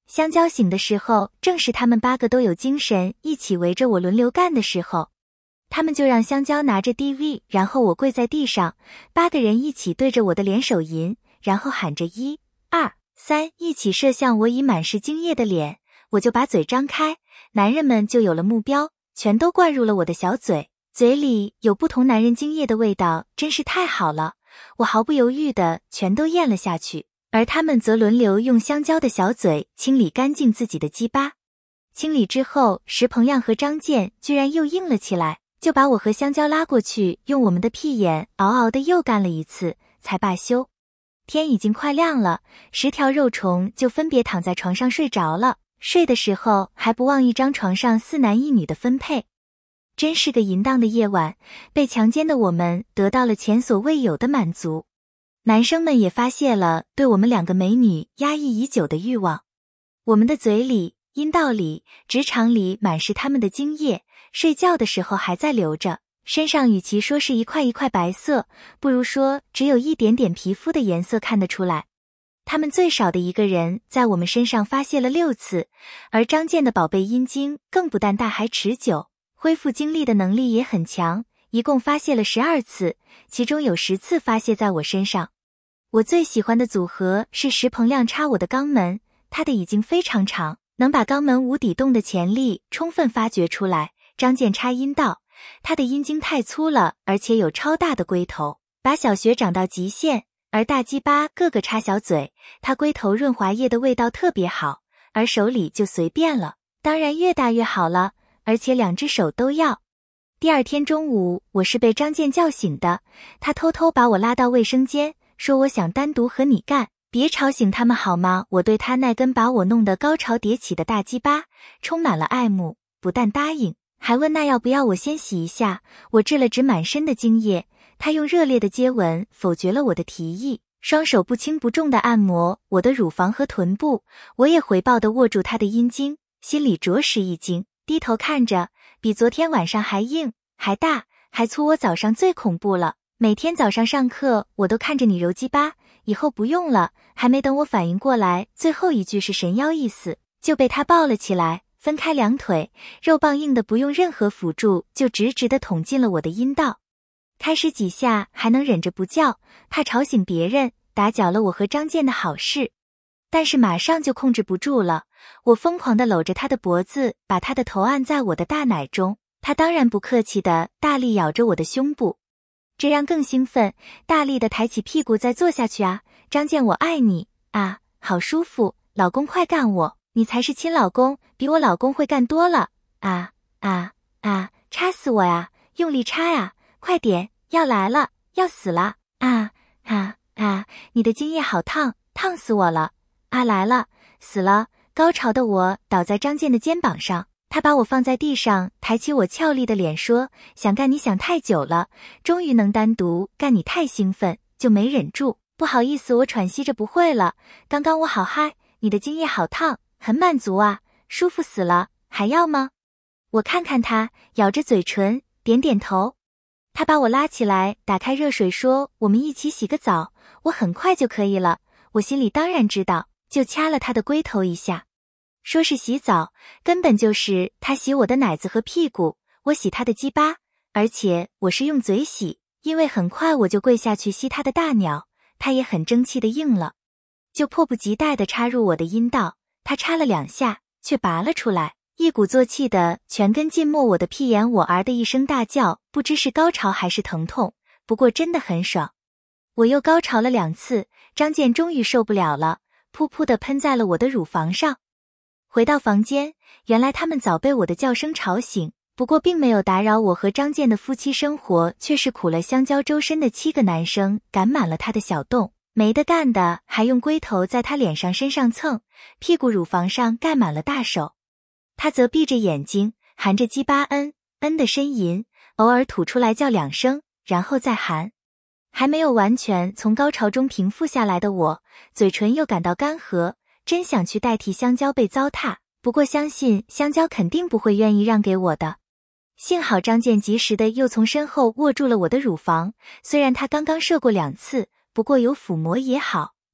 香蕉醒的时候，正是他们八个都有精神，一起围着我轮流干的时候。他们就让香蕉拿着 D V， 然后我跪在地上，八个人一起对着我的脸手淫，然后喊着一、二、三，一起射向我已满是精液的脸。我就把嘴张开，男人们就有了目标，全都灌入了我的小嘴，嘴里有不同男人精液的味道，真是太好了。我毫不犹豫的全都咽了下去，而他们则轮流用香蕉的小嘴清理干净自己的鸡巴。清理之后，石鹏亮和张健居然又硬了起来，就把我和香蕉拉过去，用我们的屁眼嗷嗷的又干了一次，才罢休。天已经快亮了，十条肉虫就分别躺在床上睡着了，睡的时候还不忘一张床上四男一女的分配。真是个淫荡的夜晚，被强奸的我们得到了前所未有的满足。男生们也发泄了对我们两个美女压抑已久的欲望。我们的嘴里、阴道里、直肠里满是他们的精液，睡觉的时候还在流着，身上与其说是一块一块白色，不如说只有一点点皮肤的颜色看得出来。他们最少的一个人在我们身上发泄了六次，而张健的宝贝阴茎更不但大还持久，恢复精力的能力也很强，一共发泄了十二次，其中有十次发泄在我身上。我最喜欢的组合是石鹏亮插我的肛门，他的已经非常长，能把肛门无底洞的潜力充分发掘出来。张健插阴道，他的阴茎太粗了，而且有超大的龟头，把小穴长到极限，而大鸡巴个个插小嘴，他龟头润滑液的味道特别好，而手里就随便了，当然越大越好了，而且两只手都要。第二天中午，我是被张健叫醒的，他偷偷把我拉到卫生间，说我想单独和你干，别吵醒他们好吗？我对他那根把我弄得高潮迭起的大鸡巴充满了爱慕，不但答应，还问那要不要我先洗一下。我治了治满身的精液，他用热烈的接吻否决了我的提议，双手不轻不重地按摩我的乳房和臀部，我也回报地握住他的阴茎，心里着实一惊，低头看着，比昨天晚上还硬，还大，还粗。我早上最恐怖了，每天早上上课我都看着你揉鸡巴，以后不用了。还没等我反应过来最后一句是神妖意思，就被他抱了起来，分开两腿，肉棒硬的不用任何辅助，就直直地捅进了我的阴道。开始几下还能忍着不叫，怕吵醒别人，打搅了我和张健的好事。但是马上就控制不住了，我疯狂地搂着他的脖子，把他的头按在我的大奶中，他当然不客气地大力咬着我的胸部。这样更兴奋，大力地抬起屁股再坐下去啊！张健，我爱你啊，好舒服，老公快干我，你才是亲老公，比我老公会干多了啊啊啊！插死我呀，用力插呀，快点，要来了，要死了啊啊啊！你的精液好烫，烫死我了啊！来了，死了！高潮的我倒在张健的肩膀上，他把我放在地上，抬起我俏丽的脸说，想干你想太久了，终于能单独干你，太兴奋就没忍住，不好意思，我喘息着不会了，刚刚我好嗨，你的精液好烫，很满足啊，舒服死了，还要吗？我看看他，咬着嘴唇，点点头。他把我拉起来，打开热水说，我们一起洗个澡，我很快就可以了。我心里当然知道，就掐了他的龟头一下。说是洗澡，根本就是他洗我的奶子和屁股，我洗他的鸡巴，而且我是用嘴洗，因为很快我就跪下去吸他的大鸟，他也很争气的应了，就迫不及待地插入我的阴道，他插了两下，却拔了出来，一鼓作气的全根浸没我的屁眼，我儿的一声大叫，不知是高潮还是疼痛，不过真的很爽。我又高潮了两次，张健终于受不了了，噗噗地喷在了我的乳房上。回到房间，原来他们早被我的叫声吵醒，不过并没有打扰我和张健的夫妻生活，却是苦了香蕉周身的七个男生赶满了他的小洞，没得干的还用龟头在他脸上身上蹭，屁股乳房上盖满了大手。他则闭着眼睛，含着鸡巴恩恩的呻吟，偶尔吐出来叫两声，然后再含。还没有完全从高潮中平复下来的我，嘴唇又感到干涸，真想去代替香蕉被糟蹋，不过相信香蕉肯定不会愿意让给我的。幸好张健及时的又从身后握住了我的乳房，虽然他刚刚射过两次，不过有抚摸也好，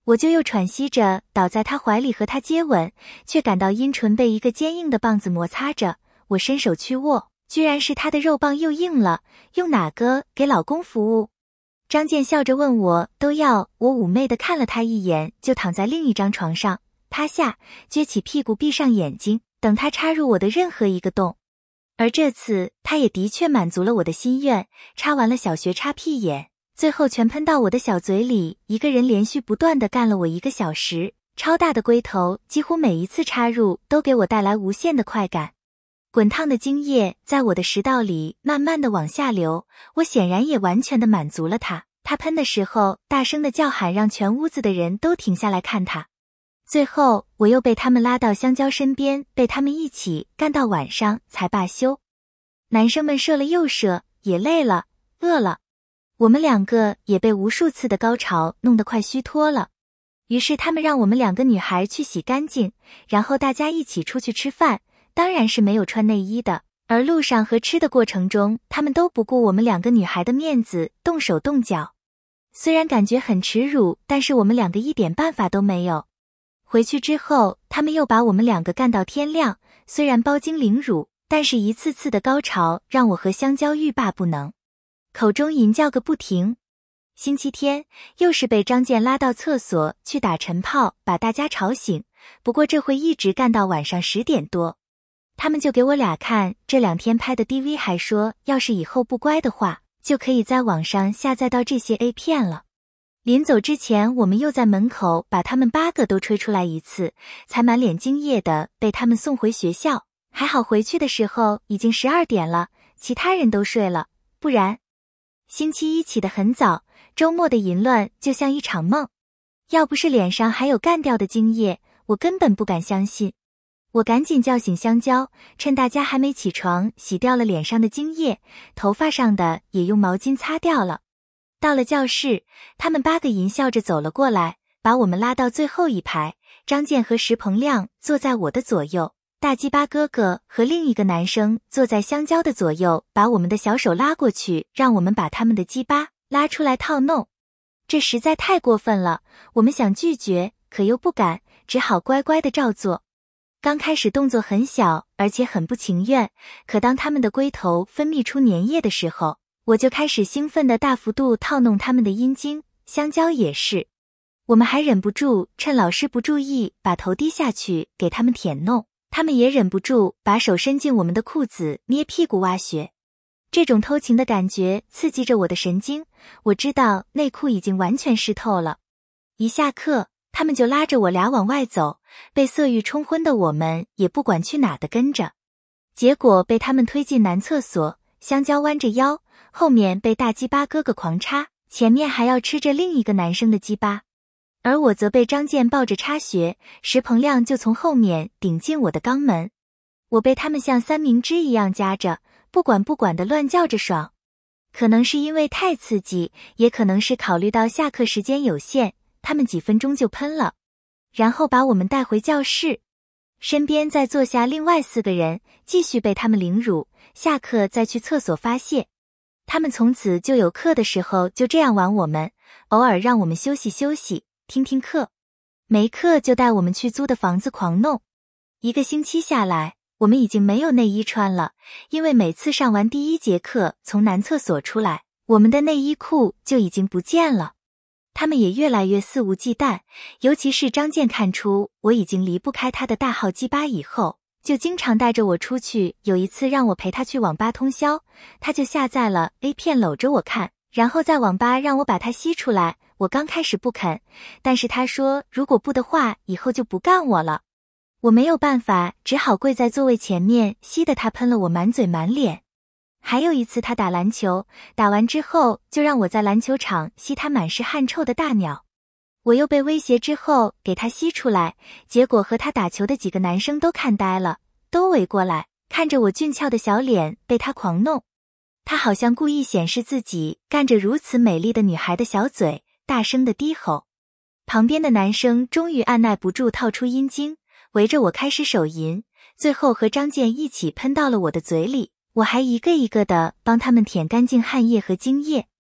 我就又喘息着倒在他怀里和他接吻，却感到阴唇被一个坚硬的棒子摩擦着，我伸手去握，居然是他的肉棒又硬了，用哪个给老公服务？张健笑着问我都要，我妩媚地看了他一眼，就躺在另一张床上，趴下，撅起屁股闭上眼睛，等他插入我的任何一个洞。而这次他也的确满足了我的心愿，插完了小学插屁眼，最后全喷到我的小嘴里，一个人连续不断地干了我一个小时，超大的龟头几乎每一次插入都给我带来无限的快感。滚烫的精液在我的食道里慢慢地往下流，我显然也完全地满足了他。他喷的时候大声的叫喊让全屋子的人都停下来看他。最后我又被他们拉到香蕉身边，被他们一起干到晚上才罢休。男生们射了又射，也累了，饿了。我们两个也被无数次的高潮弄得快虚脱了。于是他们让我们两个女孩去洗干净，然后大家一起出去吃饭，当然是没有穿内衣的。而路上和吃的过程中，他们都不顾我们两个女孩的面子，动手动脚。虽然感觉很耻辱，但是我们两个一点办法都没有。回去之后，他们又把我们两个干到天亮，虽然包茎凌辱，但是一次次的高潮让我和香蕉欲罢不能，口中吟叫个不停。星期天又是被张健拉到厕所去打晨炮，把大家吵醒，不过这会一直干到晚上十点多。他们就给我俩看这两天拍的 D V， 还说要是以后不乖的话，就可以在网上下载到这些 A 片了。临走之前，我们又在门口把他们八个都吹出来一次，才满脸惊讶的被他们送回学校。还好回去的时候已经十二点了，其他人都睡了，不然星期一起得很早，周末的淫乱就像一场梦。要不是脸上还有干掉的精液，我根本不敢相信。我赶紧叫醒香蕉，趁大家还没起床，洗掉了脸上的精液，头发上的也用毛巾擦掉了。到了教室，他们八个淫笑着走了过来，把我们拉到最后一排，张健和石鹏亮坐在我的左右，大鸡巴哥哥和另一个男生坐在香蕉的左右，把我们的小手拉过去，让我们把他们的鸡巴拉出来套弄。这实在太过分了，我们想拒绝，可又不敢，只好乖乖的照做。刚开始动作很小，而且很不情愿，可当他们的龟头分泌出粘液的时候，我就开始兴奋地大幅度套弄他们的阴茎，香蕉也是。我们还忍不住趁老师不注意把头低下去给他们舔弄，他们也忍不住把手伸进我们的裤子捏屁股挖穴。这种偷情的感觉刺激着我的神经，我知道内裤已经完全湿透了。一下课，他们就拉着我俩往外走，被色欲冲昏的我们也不管去哪的跟着。结果被他们推进男厕所，香蕉弯着腰，后面被大鸡巴哥哥狂插，前面还要吃着另一个男生的鸡巴。而我则被张健抱着插穴，石鹏亮就从后面顶进我的肛门。我被他们像三明治一样夹着，不管不管的乱叫着爽。可能是因为太刺激，也可能是考虑到下课时间有限，他们几分钟就喷了，然后把我们带回教室。身边再坐下另外四个人，继续被他们凌辱，下课再去厕所发泄。他们从此就有课的时候就这样玩我们，偶尔让我们休息休息，听听课，没课就带我们去租的房子狂弄。一个星期下来，我们已经没有内衣穿了，因为每次上完第一节课从男厕所出来，我们的内衣裤就已经不见了。他们也越来越肆无忌惮，尤其是张健看出我已经离不开他的大号鸡巴以后，就经常带着我出去。有一次让我陪他去网吧通宵，他就下载了 A 片搂着我看，然后在网吧让我把他吸出来。我刚开始不肯，但是他说如果不的话，以后就不干我了。我没有办法，只好跪在座位前面，吸得他喷了我满嘴满脸。还有一次他打篮球，打完之后就让我在篮球场吸他满是汗臭的大鸟。我又被威胁之后给他吸出来，结果和他打球的几个男生都看呆了，都围过来，看着我俊俏的小脸被他狂弄。他好像故意显示自己干着如此美丽的女孩的小嘴，大声的低吼。旁边的男生终于按耐不住套出阴茎，围着我开始手淫，最后和张健一起喷到了我的嘴里，我还一个一个的帮他们舔干净汗液和精液。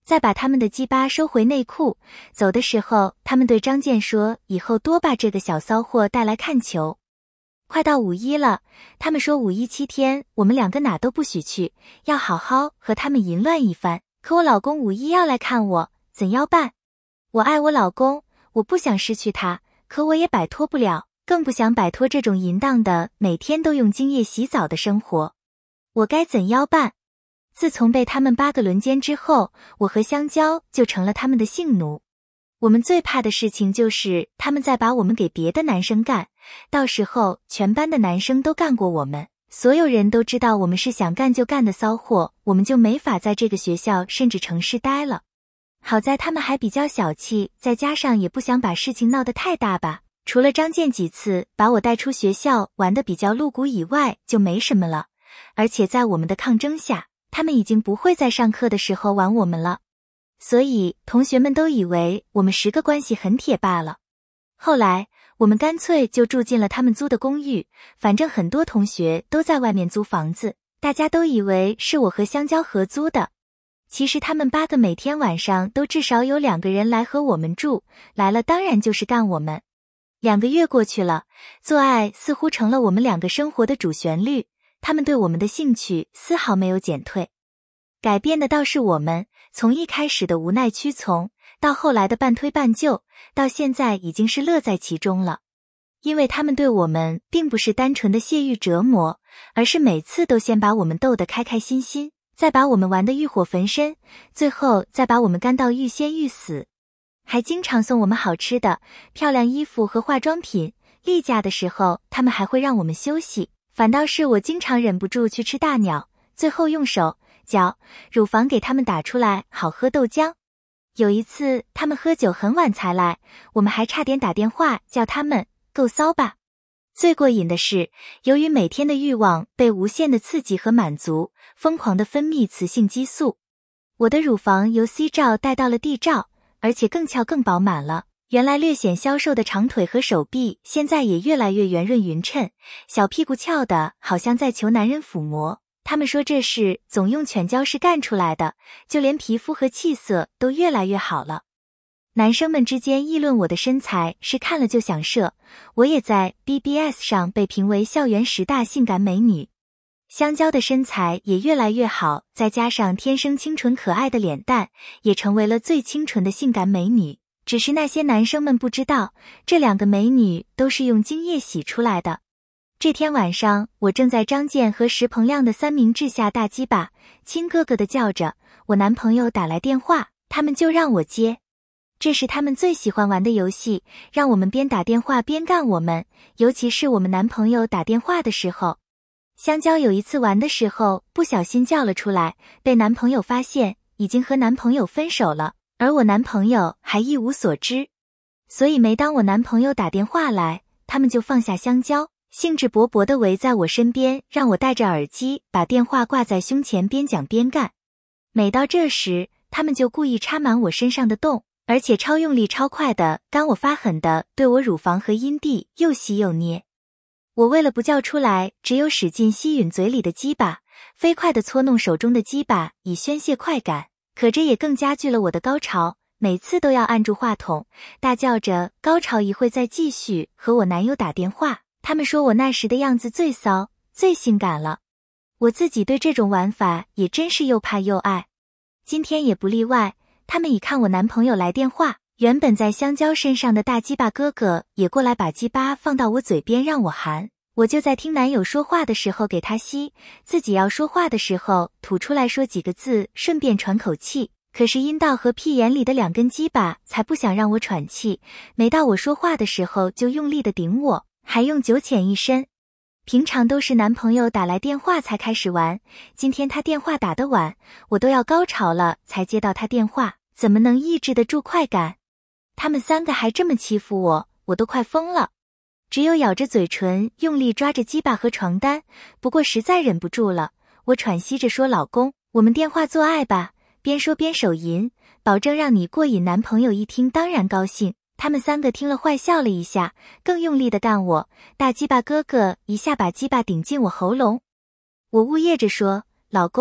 再把他们的鸡巴收回内裤。走的时候，他们对张健说，以后多把这个小骚货带来看球。快到五一了，他们说五一七天我们两个哪都不许去，要好好和他们淫乱一番。可我老公五一要来看我，怎要办？我爱我老公，我不想失去他，可我也摆脱不了，更不想摆脱这种淫荡的每天都用精液洗澡的生活。我该怎要办？自从被他们八个轮奸之后，我和香蕉就成了他们的性奴。我们最怕的事情就是他们再把我们给别的男生干，到时候全班的男生都干过我们，所有人都知道我们是想干就干的骚货，我们就没法在这个学校甚至城市待了。好在他们还比较小气，再加上也不想把事情闹得太大吧。除了张健几次把我带出学校玩得比较露骨以外，就没什么了。而且在我们的抗争下，他们已经不会在上课的时候玩我们了。所以同学们都以为我们十个关系很铁罢了。后来我们干脆就住进了他们租的公寓，反正很多同学都在外面租房子，大家都以为是我和香蕉合租的。其实他们八个每天晚上都至少有两个人来和我们住，来了当然就是干我们。两个月过去了，做爱似乎成了我们两个生活的主旋律，他们对我们的兴趣丝毫没有减退。改变的倒是我们，从一开始的无奈屈从，到后来的半推半就，到现在已经是乐在其中了。因为他们对我们并不是单纯的泄欲折磨，而是每次都先把我们逗得开开心心，再把我们玩得欲火焚身，最后再把我们干到欲仙欲死。还经常送我们好吃的、漂亮衣服和化妆品，例假的时候他们还会让我们休息，反倒是我经常忍不住去吃大鸟，最后用手脚乳房给他们打出来好喝豆浆。有一次他们喝酒很晚才来，我们还差点打电话叫他们，够骚吧。最过瘾的是，由于每天的欲望被无限的刺激和满足，疯狂地分泌雌性激素，我的乳房由 C 罩带到了 D 罩，而且更翘更饱满了。原来略显消瘦的长腿和手臂现在也越来越圆润匀称，小屁股翘的好像在求男人抚摸。他们说这是总用犬胶式干出来的，就连皮肤和气色都越来越好了。男生们之间议论我的身材是看了就想射，我也在 B B S 上被评为校园十大性感美女。香蕉的身材也越来越好，再加上天生清纯可爱的脸蛋，也成为了最清纯的性感美女。只是那些男生们不知道，这两个美女都是用精液洗出来的。这天晚上，我正在张健和石鹏亮的三明治下大鸡巴，亲哥哥的叫着，我男朋友打来电话，他们就让我接。这是他们最喜欢玩的游戏，让我们边打电话边干我们，尤其是我们男朋友打电话的时候。香蕉有一次玩的时候不小心叫了出来，被男朋友发现，已经和男朋友分手了，而我男朋友还一无所知。所以每当我男朋友打电话来，他们就放下香蕉，兴致勃勃地围在我身边，让我戴着耳机把电话挂在胸前边讲边干。每到这时，他们就故意插满我身上的洞，而且超用力超快的干我发狠的对我乳房和阴蒂又吸又捏。我为了不叫出来，只有使劲吸吮嘴里的鸡巴，飞快地搓弄手中的鸡巴以宣泄快感，可这也更加剧了我的高潮，每次都要按住话筒，大叫着高潮一会再继续和我男友打电话。他们说我那时的样子最骚最性感了，我自己对这种玩法也真是又怕又爱。今天也不例外，他们一看我男朋友来电话，原本在香蕉身上的大鸡巴哥哥也过来把鸡巴放到我嘴边让我含，我就在听男友说话的时候给他吸，自己要说话的时候吐出来说几个字，顺便喘口气。可是阴道和屁眼里的两根鸡巴才不想让我喘气，每到我说话的时候就用力的顶我，还用九浅一深。平常都是男朋友打来电话才开始玩，今天他电话打得晚，我都要高潮了才接到他电话，怎么能抑制得住快感？他们三个还这么欺负我，我都快疯了。只有咬着嘴唇用力抓着鸡巴和床单，不过实在忍不住了，我喘息着说，老公，我们电话做爱吧，边说边手淫，保证让你过瘾。男朋友一听当然高兴，他们三个听了坏笑了一下，更用力地干我，大鸡巴哥哥一下把鸡巴顶进我喉咙。我呜咽着说，老公，快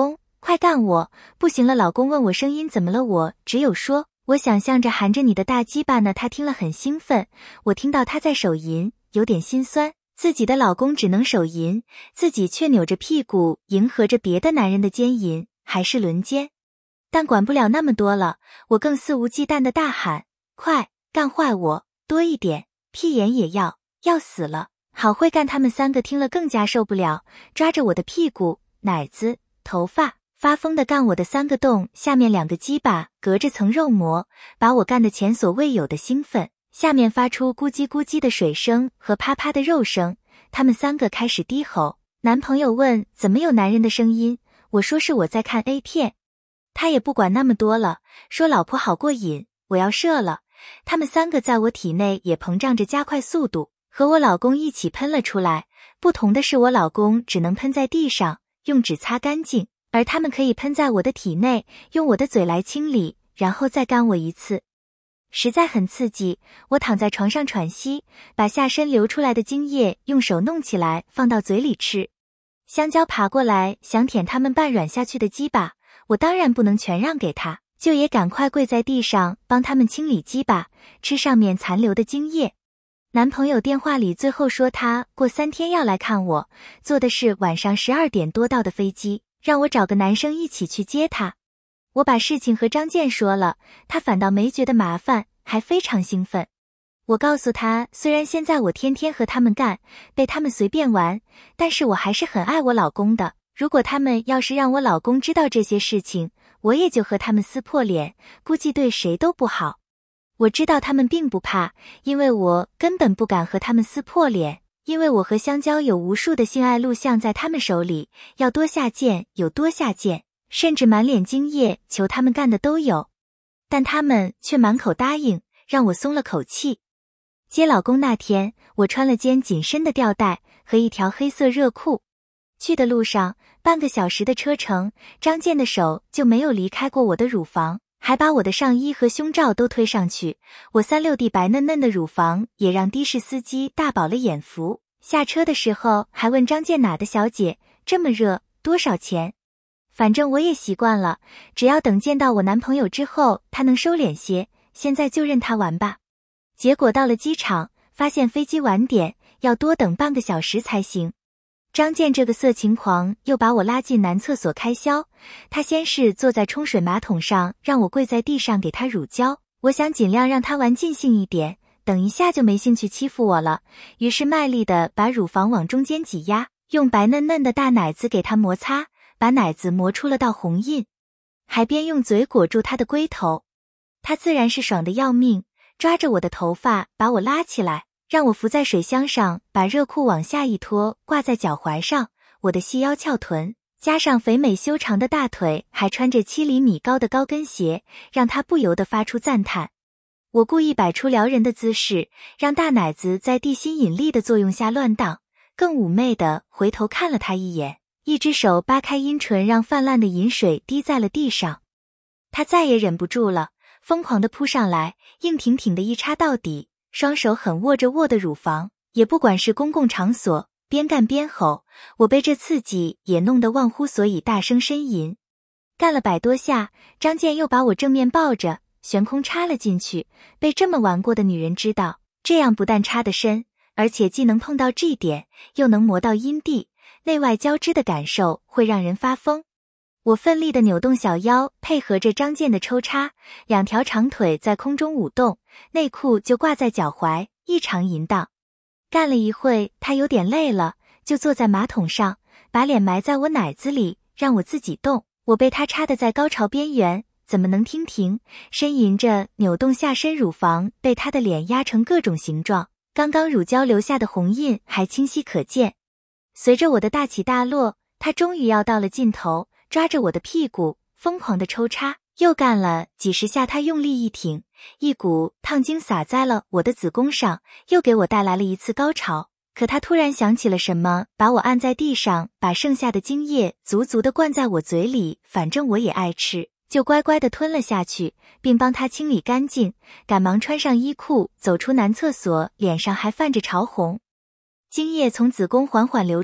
快干我！不行了！老公问我声音怎么了，我只有说，我想象着含着你的大鸡巴呢。他听了很兴奋，我听到他在手淫，有点心酸。自己的老公只能手淫，自己却扭着屁股迎合着别的男人的奸淫，还是轮奸。但管不了那么多了，我更肆无忌惮地大喊：快干坏我，多一点，屁眼也要，要死了！好会干！他们三个听了更加受不了，抓着我的屁股、奶子、头发，发疯地干我的三个洞，下面两个鸡巴隔着层肉膜，把我干得前所未有的兴奋。下面发出咕叽咕叽的水声和啪啪的肉声，他们三个开始低吼。男朋友问怎么有男人的声音，我说是我在看 A 片。他也不管那么多了，说老婆好过瘾，我要射了。他们三个在我体内也膨胀着加快速度，和我老公一起喷了出来。不同的是，我老公只能喷在地上，用纸擦干净，而他们可以喷在我的体内，用我的嘴来清理，然后再干我一次。实在很刺激，我躺在床上喘息，把下身流出来的精液用手弄起来放到嘴里吃。香蕉爬过来想舔他们半软下去的鸡巴，我当然不能全让给他，就也赶快跪在地上帮他们清理鸡巴，吃上面残留的精液。男朋友电话里最后说他过三天要来看我，坐的是晚上十二点多到的飞机，让我找个男生一起去接他。我把事情和张健说了，他反倒没觉得麻烦，还非常兴奋。我告诉他，虽然现在我天天和他们干，被他们随便玩，但是我还是很爱我老公的。如果他们要是让我老公知道这些事情，我也就和他们撕破脸，估计对谁都不好。我知道他们并不怕，因为我根本不敢和他们撕破脸，因为我和香蕉有无数的性爱录像在他们手里，要多下贱有多下贱，甚至满脸精液求他们干的都有。但他们却满口答应，让我松了口气。接老公那天，我穿了件紧身的吊带和一条黑色热裤。去的路上，半个小时的车程，张健的手就没有离开过我的乳房，还把我的上衣和胸罩都推上去。我三六 D 白嫩嫩的乳房也让的士司机大饱了眼福。下车的时候还问张健哪的小姐，这么热，多少钱？反正我也习惯了，只要等见到我男朋友之后，他能收敛些，现在就任他玩吧。结果到了机场，发现飞机晚点，要多等半个小时才行。张健这个色情狂又把我拉进男厕所开销，他先是坐在冲水马桶上，让我跪在地上给他乳胶，我想尽量让他玩尽兴一点，等一下就没兴趣欺负我了，于是卖力地把乳房往中间挤压，用白嫩嫩的大奶子给他摩擦，把奶子磨出了道红印，还边用嘴裹住他的龟头。他自然是爽得要命，抓着我的头发把我拉起来，让我浮在水箱上，把热裤往下一拖，挂在脚踝上。我的细腰翘臀加上肥美修长的大腿，还穿着七厘米高的高跟鞋，让他不由得发出赞叹。我故意摆出撩人的姿势，让大奶子在地心引力的作用下乱荡，更妩媚地回头看了他一眼，一只手扒开阴唇，让泛滥的饮水滴在了地上。他再也忍不住了，疯狂地扑上来，硬挺挺的一插到底，双手狠握着握的乳房，也不管是公共场所，边干边吼。我被这刺激也弄得忘乎所以，大声呻吟。干了百多下，张健又把我正面抱着，悬空插了进去。被这么玩过的女人知道，这样不但插得深，而且既能碰到 G 点，又能磨到阴蒂，内外交织的感受会让人发疯。我奋力地扭动小腰，配合着张健的抽插，两条长腿在空中舞动，内裤就挂在脚踝，异常淫荡。干了一会，他有点累了，就坐在马桶上，把脸埋在我奶子里，让我自己动。我被他插得在高潮边缘，怎么能听停？呻吟着扭动下身，乳房被他的脸压成各种形状，刚刚乳胶留下的红印还清晰可见。随着我的大起大落，他终于要到了尽头，抓着我的屁股疯狂地抽插，又干了几十下，他用力一挺，一股烫精洒在了我的子宫上，又给我带来了一次高潮。可他突然想起了什么，把我按在地上，把剩下的精液足足地灌在我嘴里，反正我也爱吃，就乖乖地吞了下去，并帮他清理干净，赶忙穿上衣裤走出男厕所，脸上还泛着潮红。精液从子宫缓缓流出，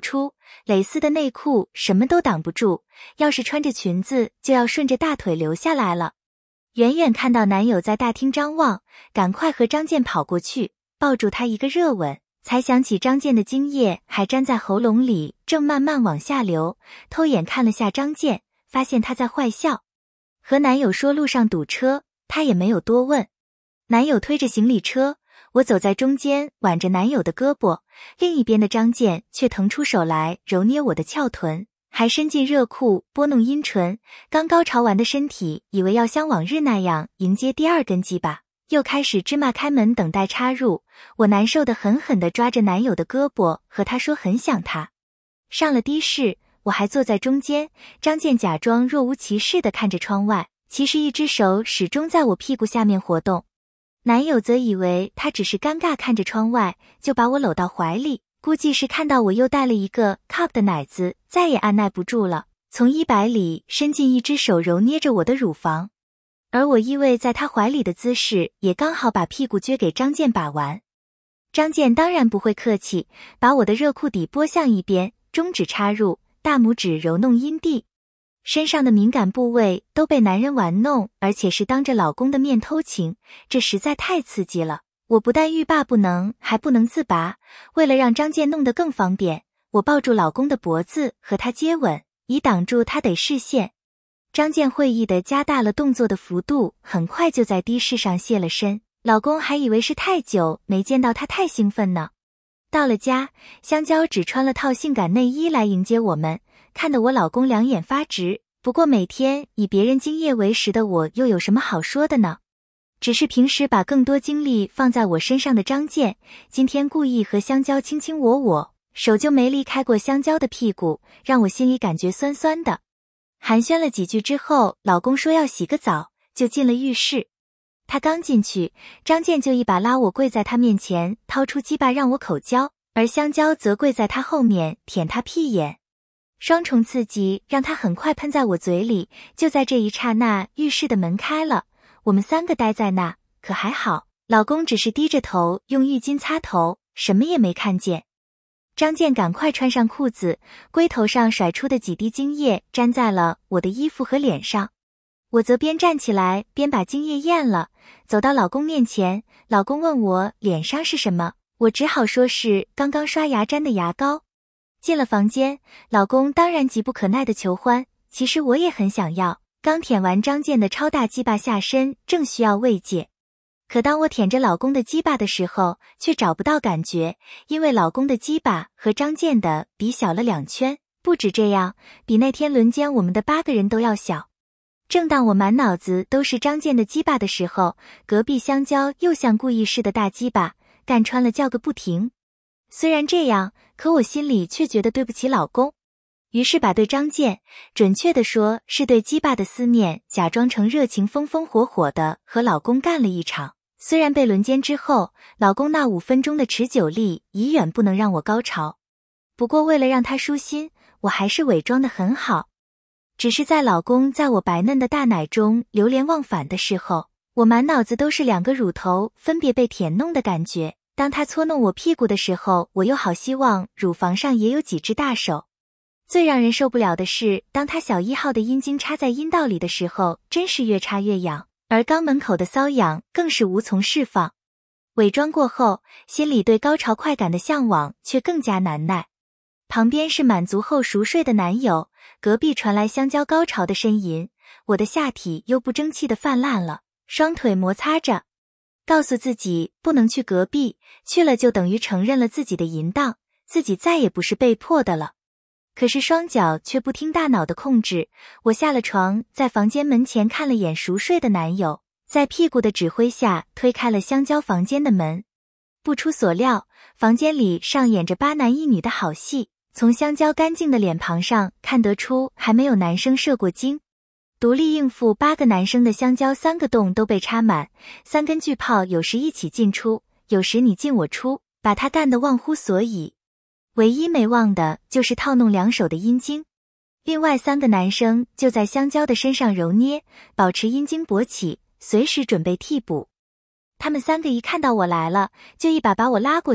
蕾丝的内裤什么都挡不住，要是穿着裙子就要顺着大腿流下来了。远远看到男友在大厅张望，赶快和张健跑过去，抱住他一个热吻，才想起张健的精液还粘在喉咙里，正慢慢往下流，偷眼看了下张健，发现他在坏笑。和男友说路上堵车，他也没有多问。男友推着行李车，我走在中间挽着男友的胳膊，另一边的张健却腾出手来揉捏我的翘臀，还伸进热裤拨弄阴唇，刚高潮完的身体以为要像往日那样迎接第二根鸡巴，又开始芝麻开门等待插入。我难受的狠狠地抓着男友的胳膊，和他说很想他。上了的士，我还坐在中间，张健假装若无其事地看着窗外，其实一只手始终在我屁股下面活动。男友则以为他只是尴尬看着窗外，就把我搂到怀里，估计是看到我又带了一个 cup 的奶子，再也按耐不住了，从衣摆里伸进一只手揉捏着我的乳房。而我依偎在他怀里的姿势也刚好把屁股撅给张健把玩。张健当然不会客气，把我的热裤底拨向一边，中指插入，大拇指揉弄阴蒂。身上的敏感部位都被男人玩弄，而且是当着老公的面偷情，这实在太刺激了。我不但欲罢不能，还不能自拔。为了让张健弄得更方便，我抱住老公的脖子和他接吻，以挡住他得视线。张健会意地加大了动作的幅度，很快就在的士上卸了身。老公还以为是太久没见到他太兴奋呢。到了家，香蕉只穿了套性感内衣来迎接我们，看得我老公两眼发直。不过每天以别人精液为食的我又有什么好说的呢？只是平时把更多精力放在我身上的张健，今天故意和香蕉卿卿我我，手就没离开过香蕉的屁股，让我心里感觉酸酸的。寒暄了几句之后，老公说要洗个澡，就进了浴室。他刚进去，张健就一把拉我跪在他面前，掏出鸡巴让我口交，而香蕉则跪在他后面舔他屁眼。双重刺激让他很快喷在我嘴里，就在这一刹那，浴室的门开了，我们三个待在那，可还好，老公只是低着头用浴巾擦头，什么也没看见。张健赶快穿上裤子，龟头上甩出的几滴精液粘在了我的衣服和脸上。我则边站起来边把精液咽了，走到老公面前，老公问我脸上是什么，我只好说是刚刚刷牙粘的牙膏。进了房间，老公当然急不可耐的求欢，其实我也很想要，刚舔完张健的超大鸡巴下身，正需要慰藉。可当我舔着老公的鸡巴的时候，却找不到感觉，因为老公的鸡巴和张健的比小了两圈，不止这样，比那天轮奸我们的八个人都要小。正当我满脑子都是张健的鸡巴的时候，隔壁香蕉又像故意似的大鸡巴，干穿了叫个不停。虽然这样，可我心里却觉得对不起老公，于是把对张健，准确地说是对鸡巴的思念，假装成热情风风火火的和老公干了一场。虽然被轮奸之后，老公那五分钟的持久力已远不能让我高潮，不过为了让他舒心，我还是伪装得很好。只是在老公在我白嫩的大奶中流连忘返的时候，我满脑子都是两个乳头分别被舔弄的感觉。当他搓弄我屁股的时候，我又好希望乳房上也有几只大手。最让人受不了的是，当他小一号的阴茎插在阴道里的时候，真是越插越痒，而肛门口的瘙痒更是无从释放。伪装过后，心里对高潮快感的向往却更加难耐。旁边是满足后熟睡的男友，隔壁传来香蕉高潮的呻吟，我的下体又不争气的泛滥了，双腿摩擦着，告诉自己不能去隔壁，去了就等于承认了自己的淫荡，自己再也不是被迫的了。可是双脚却不听大脑的控制，我下了床，在房间门前看了眼熟睡的男友，在屁股的指挥下推开了香蕉房间的门。不出所料，房间里上演着八男一女的好戏，从香蕉干净的脸庞上看得出还没有男生射过精。独立应付八个男生的香蕉，三个洞都被插满，三根巨炮有时一起进出，有时你进我出，把他干得忘乎所以。唯一没忘的就是套弄两手的阴茎。另外三个男生就在香蕉的身上揉捏，保持阴茎勃起，随时准备替补。他们三个一看到我来了，就一把把我拉过去，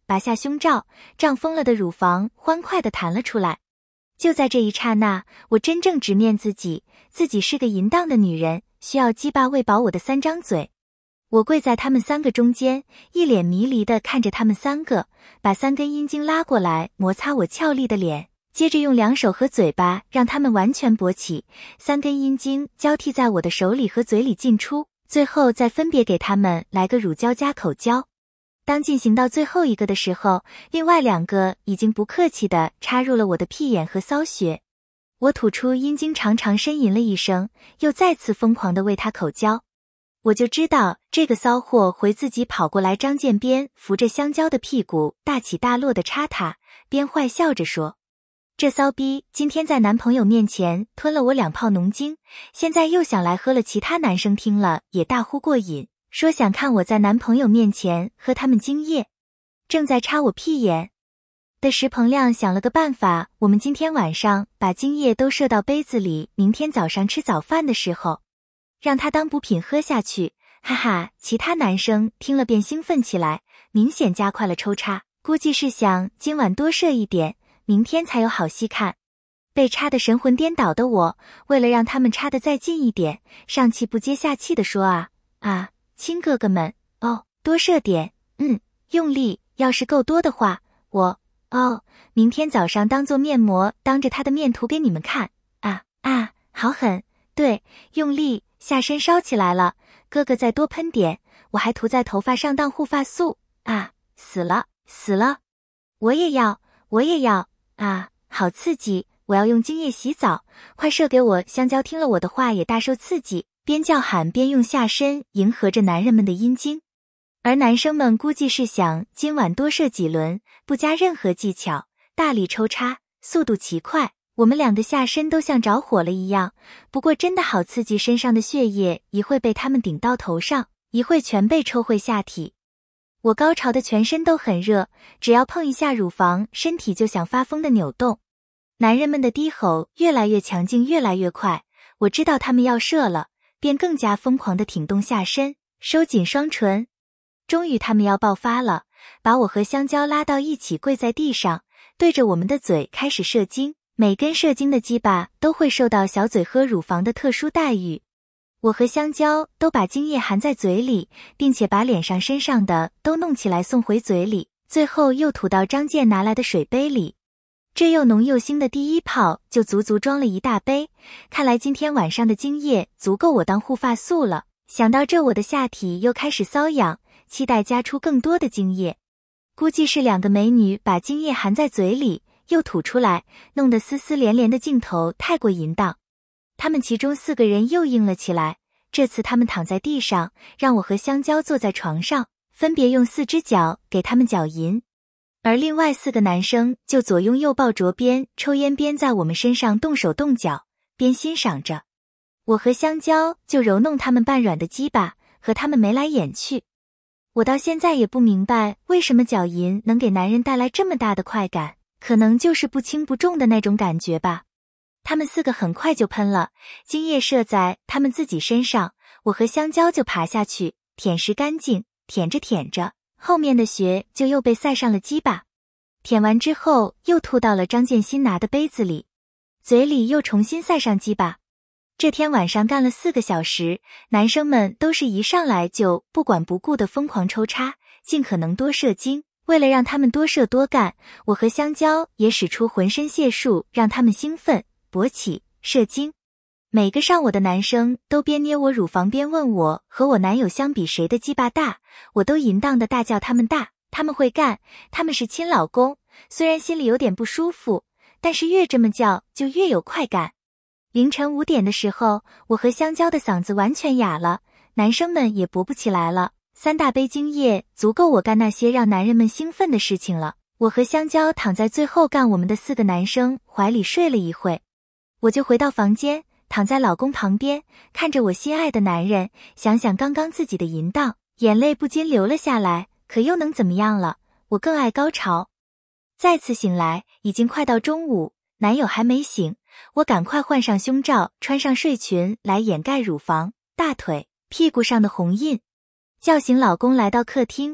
拔下胸罩，胀疯了的乳房欢快地弹了出来。就在这一刹那，我真正直面自己，自己是个淫荡的女人，需要鸡巴喂饱我的三张嘴。我跪在他们三个中间，一脸迷离地看着他们三个，把三根阴茎拉过来摩擦我俏丽的脸，接着用两手和嘴巴让他们完全勃起，三根阴茎交替在我的手里和嘴里进出，最后再分别给他们来个乳交加口交。当进行到最后一个的时候，另外两个已经不客气地插入了我的屁眼和骚穴。我吐出阴茎，长长呻吟了一声，又再次疯狂地为他口交。我就知道这个骚货会自己跑过来，张建边扶着香蕉的屁股大起大落地插他，边坏笑着说：这骚逼今天在男朋友面前吞了我两泡浓精，现在又想来喝了，其他男生听了也大呼过瘾，说想看我在男朋友面前喝他们精液。正在插我屁眼的石彭亮想了个办法，我们今天晚上把精液都射到杯子里，明天早上吃早饭的时候让他当补品喝下去，哈哈！其他男生听了便兴奋起来，明显加快了抽插，估计是想今晚多射一点，明天才有好戏看。被插得神魂颠倒的我，为了让他们插得再近一点，上气不接下气地说啊啊，亲哥哥们，哦，多射点，嗯，用力，要是够多的话，我，哦，明天早上当做面膜，当着他的面涂给你们看，啊啊，好狠，对，用力。下身烧起来了，哥哥再多喷点，我还涂在头发上当护发素啊！死了，死了！我也要，我也要啊！好刺激，我要用精液洗澡，快射给我！香蕉听了我的话也大受刺激，边叫喊边用下身迎合着男人们的阴茎，而男生们估计是想今晚多射几轮，不加任何技巧，大力抽插，速度奇快。我们俩的下身都像着火了一样，不过真的好刺激，身上的血液一会被他们顶到头上，一会全被抽回下体。我高潮的全身都很热，只要碰一下乳房，身体就想发疯的扭动。男人们的低吼越来越强劲，越来越快，我知道他们要射了，便更加疯狂地挺动下身，收紧双唇。终于他们要爆发了，把我和香蕉拉到一起，跪在地上，对着我们的嘴开始射精。每根射精的鸡巴都会受到小嘴和乳房的特殊待遇。我和香蕉都把精液含在嘴里，并且把脸上身上的都弄起来送回嘴里，最后又吐到张健拿来的水杯里。这又浓又腥的第一泡就足足装了一大杯，看来今天晚上的精液足够我当护发素了。想到这，我的下体又开始瘙痒，期待加出更多的精液。估计是两个美女把精液含在嘴里又吐出来，弄得丝丝连连的镜头太过淫荡。他们其中四个人又硬了起来，这次他们躺在地上，让我和香蕉坐在床上，分别用四只脚给他们搅淫。而另外四个男生就左拥右抱着，边抽烟边在我们身上动手动脚，边欣赏着。我和香蕉就揉弄他们半软的鸡巴，和他们眉来眼去。我到现在也不明白为什么搅淫能给男人带来这么大的快感，可能就是不轻不重的那种感觉吧。他们四个很快就喷了，精液射在他们自己身上，我和香蕉就爬下去舔食干净，舔着舔着，后面的血就又被塞上了鸡巴。舔完之后又吐到了张建新拿的杯子里，嘴里又重新塞上鸡巴。这天晚上干了四个小时，男生们都是一上来就不管不顾的疯狂抽插，尽可能多射精。为了让他们多射多干，我和香蕉也使出浑身解数，让他们兴奋、勃起、射精。每个上我的男生都边捏我乳房边问我和我男友相比谁的鸡巴大，我都淫荡的大叫他们大，他们会干，他们是亲老公。虽然心里有点不舒服，但是越这么叫就越有快感。凌晨五点的时候，我和香蕉的嗓子完全哑了，男生们也勃不起来了。三大杯精液足够我干那些让男人们兴奋的事情了。我和香蕉躺在最后干我们的四个男生怀里睡了一会，我就回到房间，躺在老公旁边，看着我心爱的男人，想想刚刚自己的淫荡，眼泪不禁流了下来。可又能怎么样了？我更爱高潮。再次醒来，已经快到中午，男友还没醒，我赶快换上胸罩，穿上睡裙来掩盖乳房、大腿、屁股上的红印。叫醒老公来到客厅，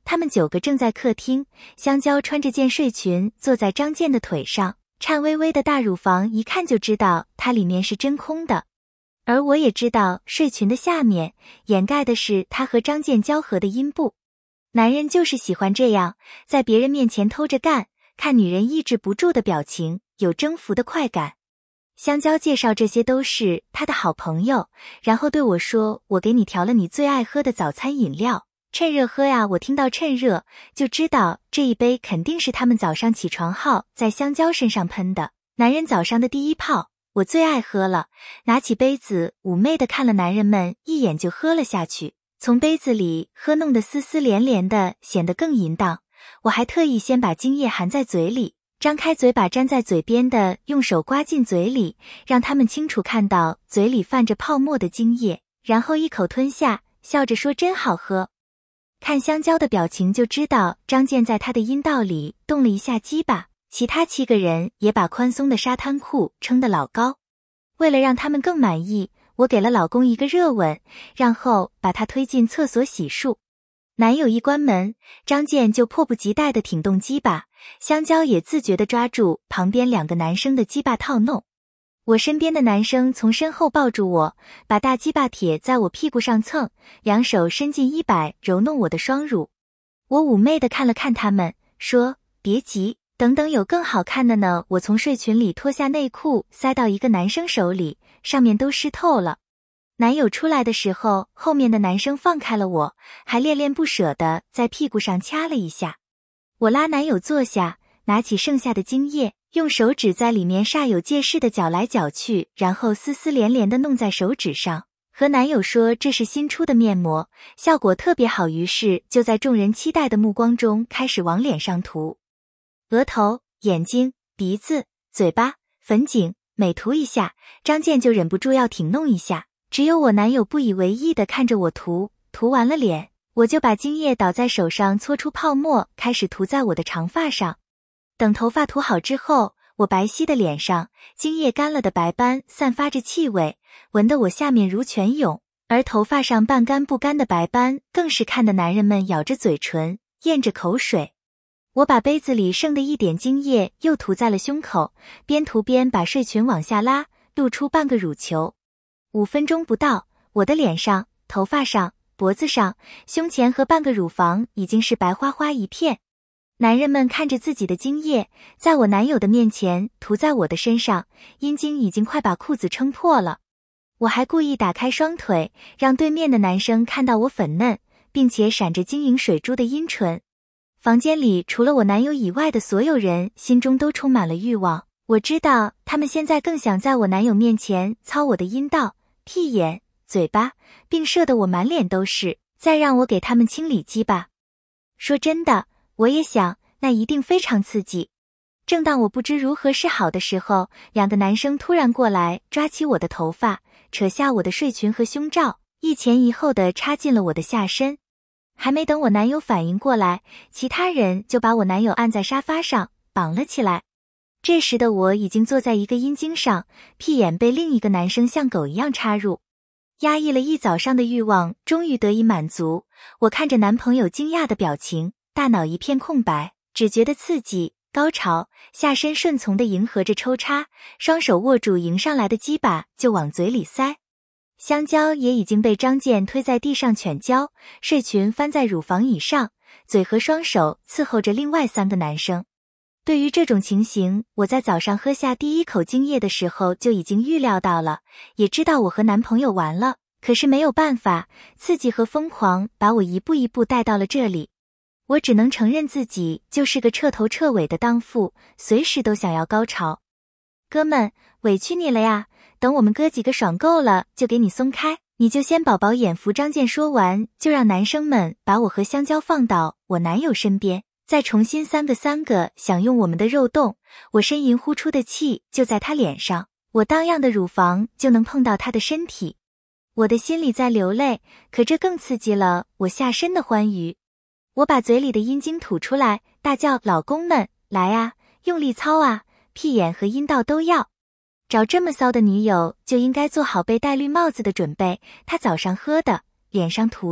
他们九个正在客厅，香蕉穿着件睡裙坐在张健的腿上，颤巍巍的大乳房一看就知道它里面是真空的。而我也知道睡裙的下面掩盖的是他和张健交合的阴部。男人就是喜欢这样，在别人面前偷着干，看女人抑制不住的表情，有征服的快感。香蕉介绍这些都是他的好朋友，然后对我说，我给你调了你最爱喝的早餐饮料，趁热喝呀。我听到趁热就知道这一杯肯定是他们早上起床号在香蕉身上喷的，男人早上的第一泡，我最爱喝了。拿起杯子妩媚地看了男人们一眼就喝了下去，从杯子里喝弄得丝丝连连的，显得更淫荡。我还特意先把精液含在嘴里，张开嘴把粘在嘴边的用手刮进嘴里，让他们清楚看到嘴里泛着泡沫的精液，然后一口吞下，笑着说真好喝。看香蕉的表情就知道张健在他的阴道里动了一下鸡巴，其他七个人也把宽松的沙滩裤撑得老高。为了让他们更满意，我给了老公一个热吻，然后把他推进厕所洗漱。男友一关门，张健就迫不及待地挺动鸡巴，香蕉也自觉地抓住旁边两个男生的鸡巴套弄。我身边的男生从身后抱住我，把大鸡巴铁在我屁股上蹭，两手伸进衣摆揉弄我的双乳。我妩媚地看了看他们，说别急，等等有更好看的呢。我从睡裙里脱下内裤塞到一个男生手里，上面都湿透了。男友出来的时候，后面的男生放开了我，还恋恋不舍地在屁股上掐了一下。我拉男友坐下，拿起剩下的精液，用手指在里面煞有介事地搅来搅去，然后丝丝连连地弄在手指上，和男友说这是新出的面膜，效果特别好，于是就在众人期待的目光中开始往脸上涂。额头、眼睛、鼻子、嘴巴、粉颈，每涂一下，张健就忍不住要挺弄一下。只有我男友不以为意地看着我涂，涂完了脸，我就把精液倒在手上搓出泡沫，开始涂在我的长发上。等头发涂好之后，我白皙的脸上，精液干了的白斑散发着气味，闻得我下面如泉涌，而头发上半干不干的白斑更是看得男人们咬着嘴唇，咽着口水。我把杯子里剩的一点精液又涂在了胸口，边涂边把睡裙往下拉，露出半个乳球。五分钟不到，我的脸上、头发上、脖子上、胸前和半个乳房已经是白花花一片。男人们看着自己的精液在我男友的面前涂在我的身上，阴茎已经快把裤子撑破了。我还故意打开双腿，让对面的男生看到我粉嫩并且闪着晶莹水珠的阴唇。房间里除了我男友以外的所有人心中都充满了欲望，我知道他们现在更想在我男友面前操我的阴道、屁眼、嘴巴，并射得我满脸都是，再让我给他们清理鸡巴。说真的，我也想，那一定非常刺激。正当我不知如何是好的时候，两个男生突然过来抓起我的头发，扯下我的睡裙和胸罩，一前一后地插进了我的下身。还没等我男友反应过来，其他人就把我男友按在沙发上绑了起来。这时的我已经坐在一个阴茎上，屁眼被另一个男生像狗一样插入。压抑了一早上的欲望终于得以满足，我看着男朋友惊讶的表情，大脑一片空白，只觉得刺激、高潮，下身顺从地迎合着抽插，双手握住迎上来的鸡巴就往嘴里塞。香蕉也已经被张健推在地上犬交，睡裙翻在乳房以上，嘴和双手伺候着另外三个男生。对于这种情形，我在早上喝下第一口精液的时候就已经预料到了，也知道我和男朋友完了，可是没有办法，刺激和疯狂把我一步一步带到了这里。我只能承认自己就是个彻头彻尾的荡妇，随时都想要高潮。哥们，委屈你了呀，等我们哥几个爽够了就给你松开，你就先饱饱眼福。张健说完，就让男生们把我和香蕉放到我男友身边，再重新三个三个享用我们的肉洞。我呻吟呼出的气就在他脸上，我荡漾的乳房就能碰到他的身体。我的心里在流泪，可这更刺激了我下身的欢愉。我把嘴里的阴茎吐出来，大叫老公们，来啊，用力操啊，屁眼和阴道都要。找这么骚的女友就应该做好被戴绿帽子的准备，她早上喝的，脸上涂的，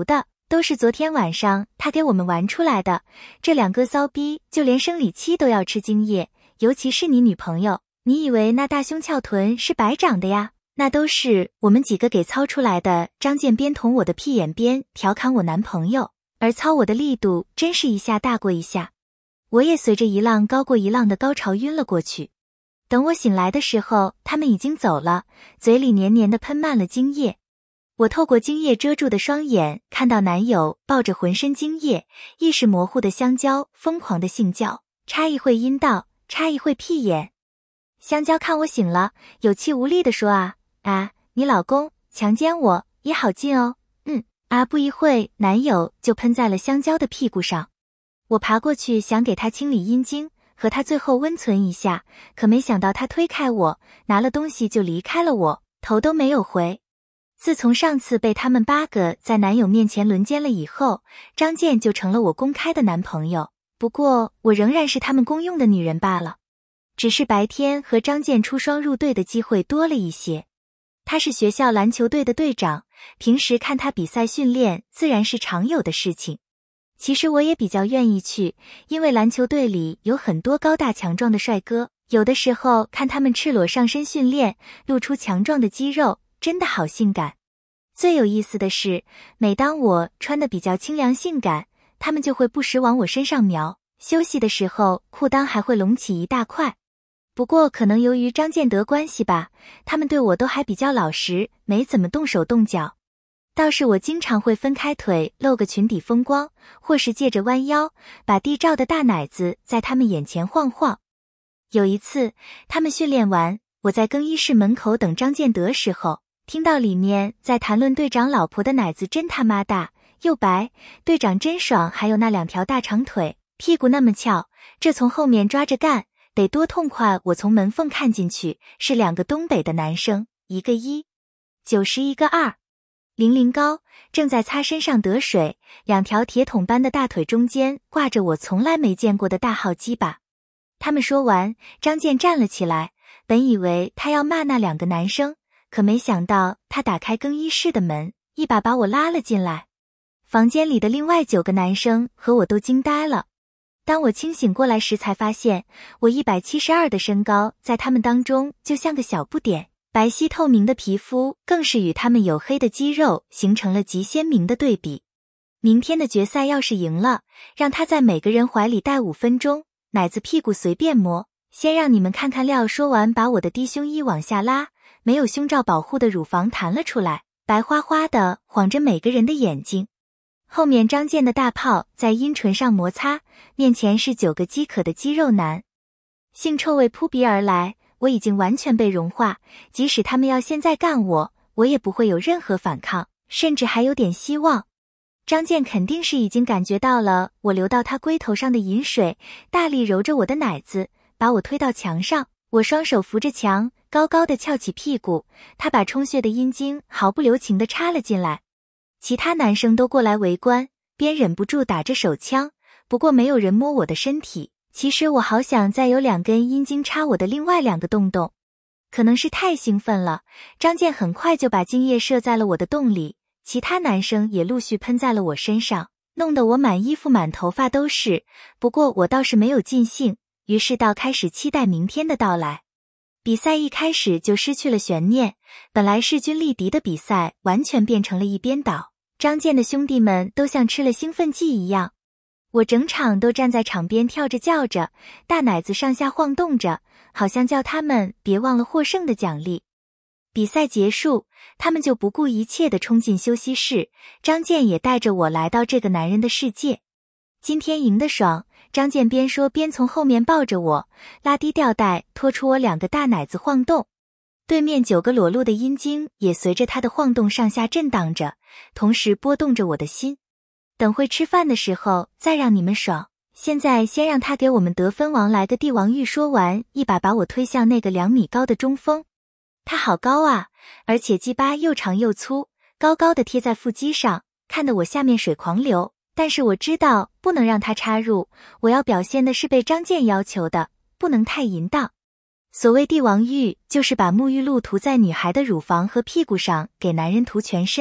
都是昨天晚上他给我们玩出来的，这两个骚逼就连生理期都要吃精液，尤其是你女朋友，你以为那大胸翘臀是白长的呀？那都是我们几个给操出来的。张健边捅我的屁眼边调侃我男朋友，而操我的力度真是一下大过一下，我也随着一浪高过一浪的高潮晕了过去。等我醒来的时候，他们已经走了，嘴里黏黏的喷满了精液。我透过精液遮住的双眼，看到男友抱着浑身精液、意识模糊的香蕉疯狂的性叫，插一会阴道，插一会屁眼。香蕉看我醒了，有气无力地说啊啊，你老公强奸我也好劲哦。嗯啊，不一会男友就喷在了香蕉的屁股上。我爬过去想给他清理阴茎，和他最后温存一下，可没想到他推开我，拿了东西就离开了我，头都没有回。自从上次被他们八个在男友面前轮奸了以后，张健就成了我公开的男朋友，不过我仍然是他们公用的女人罢了。只是白天和张健出双入对的机会多了一些。他是学校篮球队的队长，平时看他比赛训练自然是常有的事情。其实我也比较愿意去，因为篮球队里有很多高大强壮的帅哥，有的时候看他们赤裸上身训练，露出强壮的肌肉，真的好性感。最有意思的是，每当我穿得比较清凉性感，他们就会不时往我身上瞄，休息的时候裤裆还会隆起一大块。不过可能由于张建德关系吧，他们对我都还比较老实，没怎么动手动脚。倒是我经常会分开腿露个裙底风光，或是借着弯腰把地罩的大奶子在他们眼前晃晃。有一次他们训练完，我在更衣室门口等张建德时候，听到里面在谈论队长老婆的奶子真他妈大又白，队长真爽，还有那两条大长腿，屁股那么翘，这从后面抓着干得多痛快。我从门缝看进去，是两个东北的男生，一个一九十，一个二零零高，正在擦身上得水，两条铁桶般的大腿中间挂着我从来没见过的大号鸡巴。他们说完，张健站了起来，本以为他要骂那两个男生，可没想到他打开更衣室的门，一把把我拉了进来。房间里的另外九个男生和我都惊呆了。当我清醒过来时，才发现我一百七十二的身高在他们当中就像个小不点，白皙透明的皮肤更是与他们黝黑的肌肉形成了极鲜明的对比。明天的决赛要是赢了，让他在每个人怀里待五分钟，奶子屁股随便摸，先让你们看看料。说完把我的低胸衣往下拉，没有胸罩保护的乳房弹了出来，白花花的晃着每个人的眼睛。后面张健的大炮在阴唇上摩擦，面前是九个饥渴的肌肉男，性臭味扑鼻而来。我已经完全被融化，即使他们要现在干我，我也不会有任何反抗，甚至还有点希望。张健肯定是已经感觉到了我流到他龟头上的饮水，大力揉着我的奶子，把我推到墙上。我双手扶着墙，高高的翘起屁股，他把充血的阴茎毫不留情地插了进来。其他男生都过来围观，边忍不住打着手枪，不过没有人摸我的身体。其实我好想再有两根阴茎插我的另外两个洞洞。可能是太兴奋了，张健很快就把精液射在了我的洞里，其他男生也陆续喷在了我身上，弄得我满衣服满头发都是。不过我倒是没有尽兴，于是倒开始期待明天的到来。比赛一开始就失去了悬念，本来势均力敌的比赛完全变成了一边倒。张健的兄弟们都像吃了兴奋剂一样，我整场都站在场边跳着叫着，大奶子上下晃动着，好像叫他们别忘了获胜的奖励。比赛结束，他们就不顾一切地冲进休息室，张健也带着我来到这个男人的世界。今天赢得爽，张健边说边从后面抱着我，拉低吊带拖出我两个大奶子晃动。对面九个裸露的阴茎也随着他的晃动上下震荡着，同时拨动着我的心。等会吃饭的时候再让你们爽，现在先让他给我们得分王来个帝王浴。说完，一把把我推向那个两米高的中锋。他好高啊，而且鸡巴又长又粗，高高的贴在腹肌上，看得我下面水狂流。但是我知道不能让他插入，我要表现的是被张健要求的，不能太淫荡。所谓帝王浴，就是把沐浴露涂在女孩的乳房和屁股上，给男人涂全身，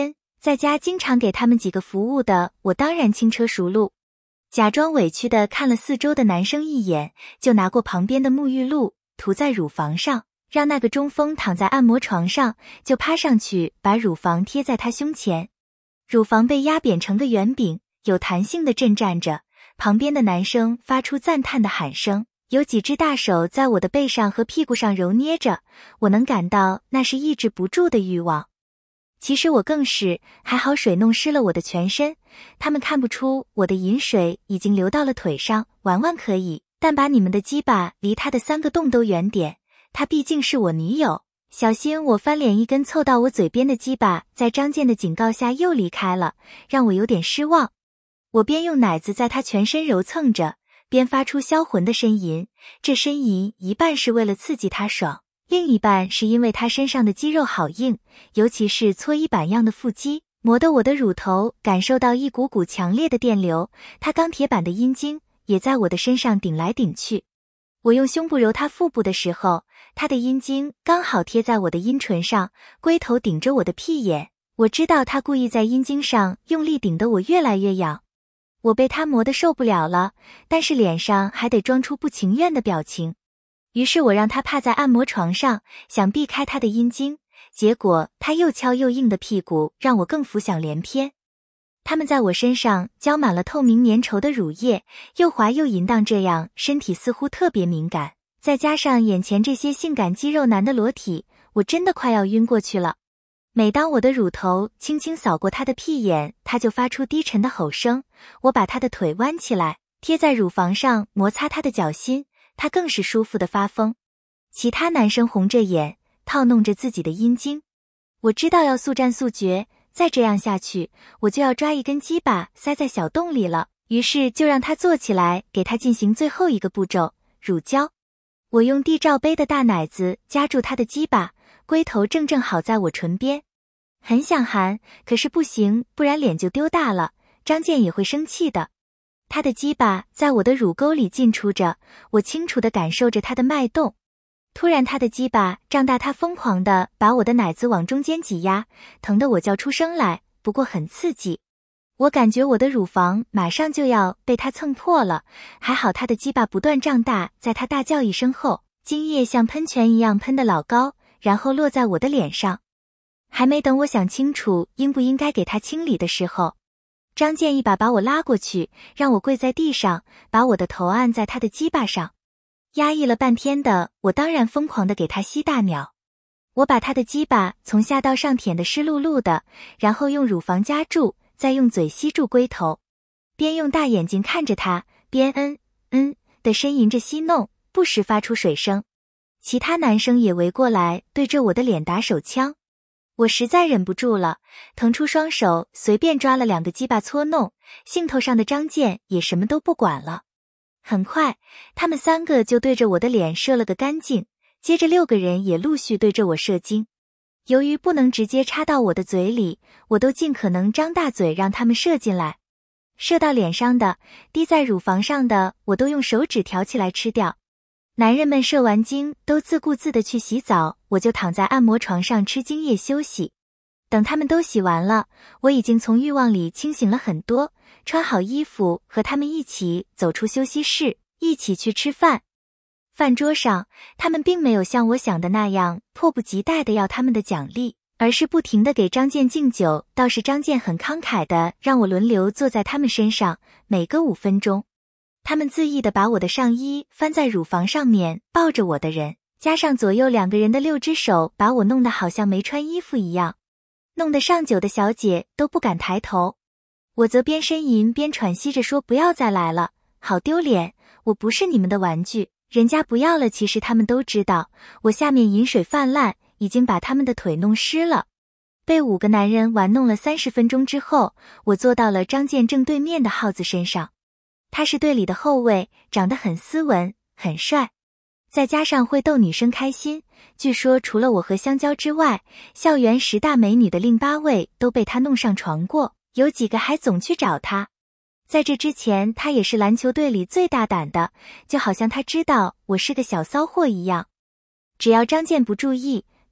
在家经常给他们几个服务的，我当然轻车熟路。假装委屈地看了四周的男生一眼，就拿过旁边的沐浴露涂在乳房上，让那个中锋躺在按摩床上，就趴上去把乳房贴在他胸前。乳房被压扁成个圆饼，有弹性地震颤着，旁边的男生发出赞叹的喊声，有几只大手在我的背上和屁股上揉捏着，我能感到那是抑制不住的欲望。其实我更是，还好水弄湿了我的全身，他们看不出我的饮水已经流到了腿上，玩玩可以，但把你们的鸡巴离他的三个洞都远点，她毕竟是我女友。小心我翻脸一根凑到我嘴边的鸡巴在张健的警告下又离开了，让我有点失望。我边用奶子在他全身揉蹭着，边发出销魂的呻吟，这呻吟一半是为了刺激他爽，另一半是因为他身上的肌肉好硬，尤其是搓衣板样的腹肌，磨得我的乳头感受到一股股强烈的电流，他钢铁板的阴茎也在我的身上顶来顶去。我用胸部揉他腹部的时候，他的阴茎刚好贴在我的阴唇上，龟头顶着我的屁眼，我知道他故意在阴茎上用力顶得我越来越痒。我被他磨得受不了了，但是脸上还得装出不情愿的表情。于是我让他趴在按摩床上，想避开他的阴茎，结果他又敲又硬的屁股让我更浮想联翩。他们在我身上浇满了透明粘稠的乳液，又滑又淫荡，这样身体似乎特别敏感，再加上眼前这些性感肌肉男的裸体，我真的快要晕过去了。每当我的乳头轻轻扫过他的屁眼，他就发出低沉的吼声，我把他的腿弯起来，贴在乳房上摩擦他的脚心，他更是舒服的发疯。其他男生红着眼，套弄着自己的阴茎。我知道要速战速决，再这样下去，我就要抓一根鸡巴塞在小洞里了，于是就让他坐起来，给他进行最后一个步骤，乳胶。我用地罩杯的大奶子夹住他的鸡巴，龟头正正好在我唇边。很想含，可是不行，不然脸就丢大了，张健也会生气的。他的鸡巴在我的乳沟里进出着，我清楚地感受着他的脉动。突然他的鸡巴胀大，他疯狂地把我的奶子往中间挤压，疼得我叫出声来，不过很刺激。我感觉我的乳房马上就要被他蹭破了，还好他的鸡巴不断胀大，在他大叫一声后，精液像喷泉一样喷得老高，然后落在我的脸上。还没等我想清楚应不应该给他清理的时候，张健一把把我拉过去，让我跪在地上，把我的头按在他的鸡巴上。压抑了半天的我当然疯狂地给他吸大鸟。我把他的鸡巴从下到上舔得湿漉漉的，然后用乳房夹住，再用嘴吸住龟头，边用大眼睛看着他，边嗯嗯地呻吟着吸弄，不时发出水声。其他男生也围过来对着我的脸打手枪。我实在忍不住了，腾出双手随便抓了两个鸡巴搓弄，兴头上的张健也什么都不管了。很快他们三个就对着我的脸射了个干净，接着六个人也陆续对着我射精。由于不能直接插到我的嘴里，我都尽可能张大嘴让他们射进来。射到脸上的，滴在乳房上的，我都用手指挑起来吃掉。男人们射完精都自顾自地去洗澡，我就躺在按摩床上吃精液休息。等他们都洗完了，我已经从欲望里清醒了很多，穿好衣服和他们一起走出休息室，一起去吃饭。饭桌上，他们并没有像我想的那样迫不及待地要他们的奖励，而是不停地给张健敬酒，倒是张健很慷慨地让我轮流坐在他们身上，每隔五分钟。他们恣意地把我的上衣翻在乳房上面，抱着我的人，加上左右两个人的六只手，把我弄得好像没穿衣服一样，弄得上酒的小姐都不敢抬头。我则边呻吟边喘息着说，不要再来了，好丢脸，我不是你们的玩具，人家不要了。其实他们都知道，我下面饮水泛滥，已经把他们的腿弄湿了。被五个男人玩弄了三十分钟之后，我坐到了张健正对面的耗子身上。他是队里的后卫，长得很斯文，很帅，再加上会逗女生开心，据说除了我和香蕉之外，校园十大美女的另八位都被他弄上床过，有几个还总去找他。在这之前，他也是篮球队里最大胆的，就好像他知道我是个小骚货一样。只要张健不注意，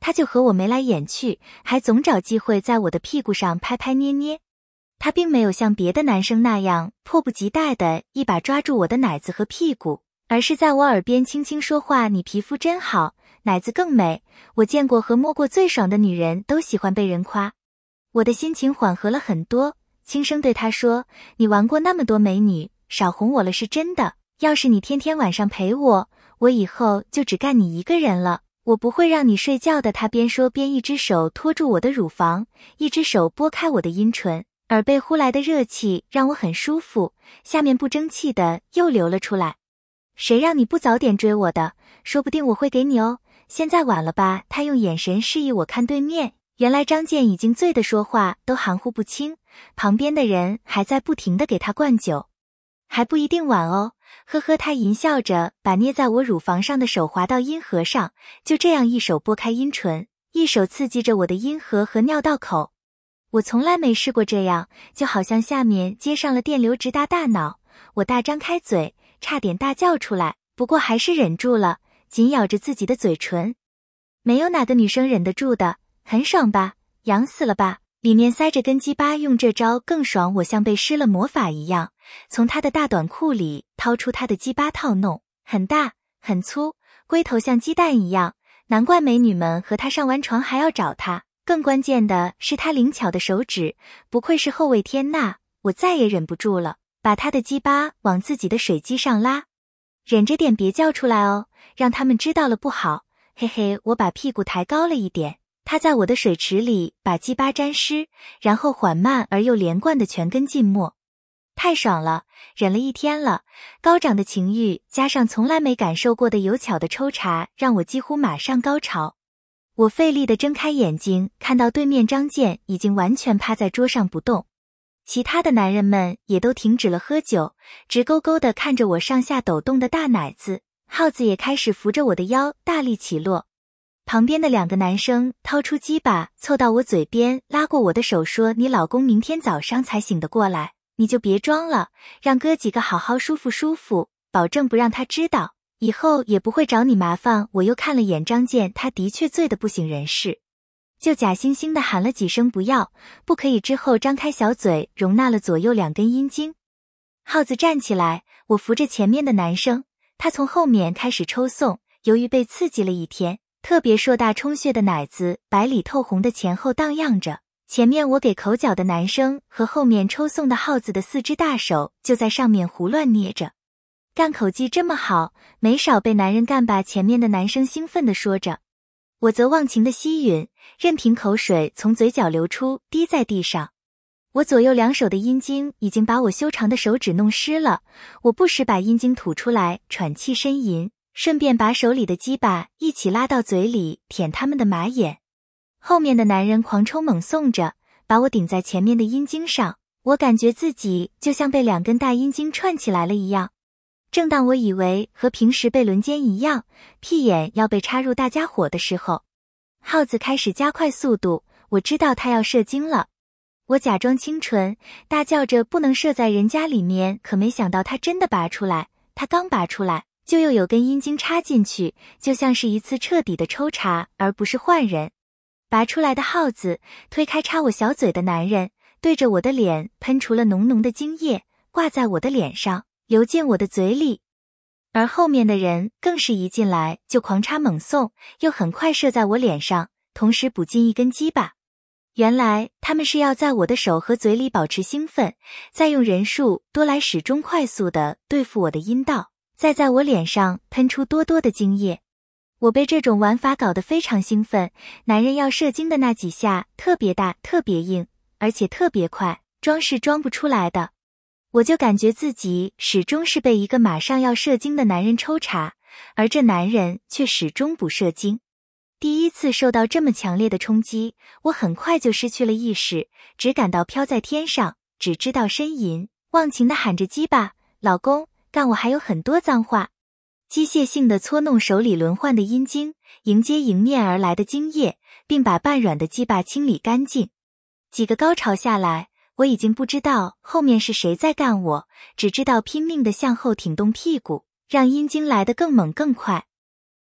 他就和我眉来眼去，还总找机会在我的屁股上拍拍捏捏。他并没有像别的男生那样迫不及待地一把抓住我的奶子和屁股，而是在我耳边轻轻说话：你皮肤真好，奶子更美。我见过和摸过最爽的女人都喜欢被人夸。我的心情缓和了很多，轻声对他说：你玩过那么多美女，少哄我了是真的，要是你天天晚上陪我，我以后就只干你一个人了，我不会让你睡觉的。他边说边一只手托住我的乳房，一只手拨开我的阴唇，耳背呼来的热气让我很舒服，下面不争气的又流了出来。谁让你不早点追我的，说不定我会给你哦，现在晚了吧。他用眼神示意我看对面，原来张健已经醉得说话都含糊不清，旁边的人还在不停地给他灌酒。还不一定晚哦，呵呵。他淫笑着把捏在我乳房上的手滑到阴核上，就这样一手拨开阴唇，一手刺激着我的阴核和尿道口。我从来没试过这样，就好像下面接上了电流直达大脑。我大张开嘴，差点大叫出来，不过还是忍住了，紧咬着自己的嘴唇。没有哪个女生忍得住的，很爽吧？痒死了吧？里面塞着根鸡巴，用这招更爽。我像被施了魔法一样，从他的大短裤里掏出他的鸡巴套弄，很大很粗，龟头像鸡蛋一样，难怪美女们和他上完床还要找他。更关键的是他灵巧的手指，不愧是后卫天呐。我再也忍不住了，把他的鸡巴往自己的水机上拉。忍着点别叫出来哦，让他们知道了不好。嘿嘿，我把屁股抬高了一点，他在我的水池里把鸡巴沾湿，然后缓慢而又连贯的全根浸没。太爽了，忍了一天了，高涨的情欲加上从来没感受过的有巧的抽查，让我几乎马上高潮。我费力地睁开眼睛，看到对面张健已经完全趴在桌上不动，其他的男人们也都停止了喝酒，直勾勾地看着我上下抖动的大奶子。耗子也开始扶着我的腰大力起落。旁边的两个男生掏出鸡巴凑到我嘴边，拉过我的手说：你老公明天早上才醒得过来，你就别装了，让哥几个好好舒服舒服，保证不让他知道，以后也不会找你麻烦。我又看了眼张健，他的确醉得不省人事，就假惺惺地喊了几声不要不可以，之后张开小嘴容纳了左右两根阴茎。耗子站起来，我扶着前面的男生，他从后面开始抽送，由于被刺激了一天，特别硕大充血的奶子白里透红的前后荡漾着，前面我给口角的男生和后面抽送的耗子的四只大手就在上面胡乱捏着。干口技这么好，没少被男人干吧？前面的男生兴奋地说着，我则忘情地吸吮，任凭口水从嘴角流出，滴在地上。我左右两手的阴茎已经把我修长的手指弄湿了，我不时把阴茎吐出来喘气呻吟，顺便把手里的鸡巴一起拉到嘴里舔他们的马眼。后面的男人狂抽猛送着，把我顶在前面的阴茎上，我感觉自己就像被两根大阴茎串起来了一样。正当我以为和平时被轮奸一样，屁眼要被插入大家伙的时候，耗子开始加快速度，我知道他要射精了。我假装清纯，大叫着不能射在人家里面，可没想到他真的拔出来。他刚拔出来，就又有根阴茎插进去，就像是一次彻底的抽查，而不是换人。拔出来的耗子推开插我小嘴的男人，对着我的脸喷出了浓浓的精液，挂在我的脸上，流进我的嘴里。而后面的人更是一进来就狂插猛送，又很快射在我脸上，同时补进一根鸡巴。原来他们是要在我的手和嘴里保持兴奋，再用人数多来始终快速地对付我的阴道，再在我脸上喷出多多的精液。我被这种玩法搞得非常兴奋，男人要射精的那几下特别大特别硬，而且特别快，装是装不出来的。我就感觉自己始终是被一个马上要射精的男人抽查，而这男人却始终不射精。第一次受到这么强烈的冲击，我很快就失去了意识，只感到飘在天上，只知道呻吟，忘情地喊着鸡巴，老公，干我还有很多脏话。机械性地搓弄手里轮换的阴茎，迎接迎面而来的精液，并把半软的鸡巴清理干净。几个高潮下来，我已经不知道后面是谁在干我，只知道拼命地向后挺动屁股，让阴茎来得更猛更快。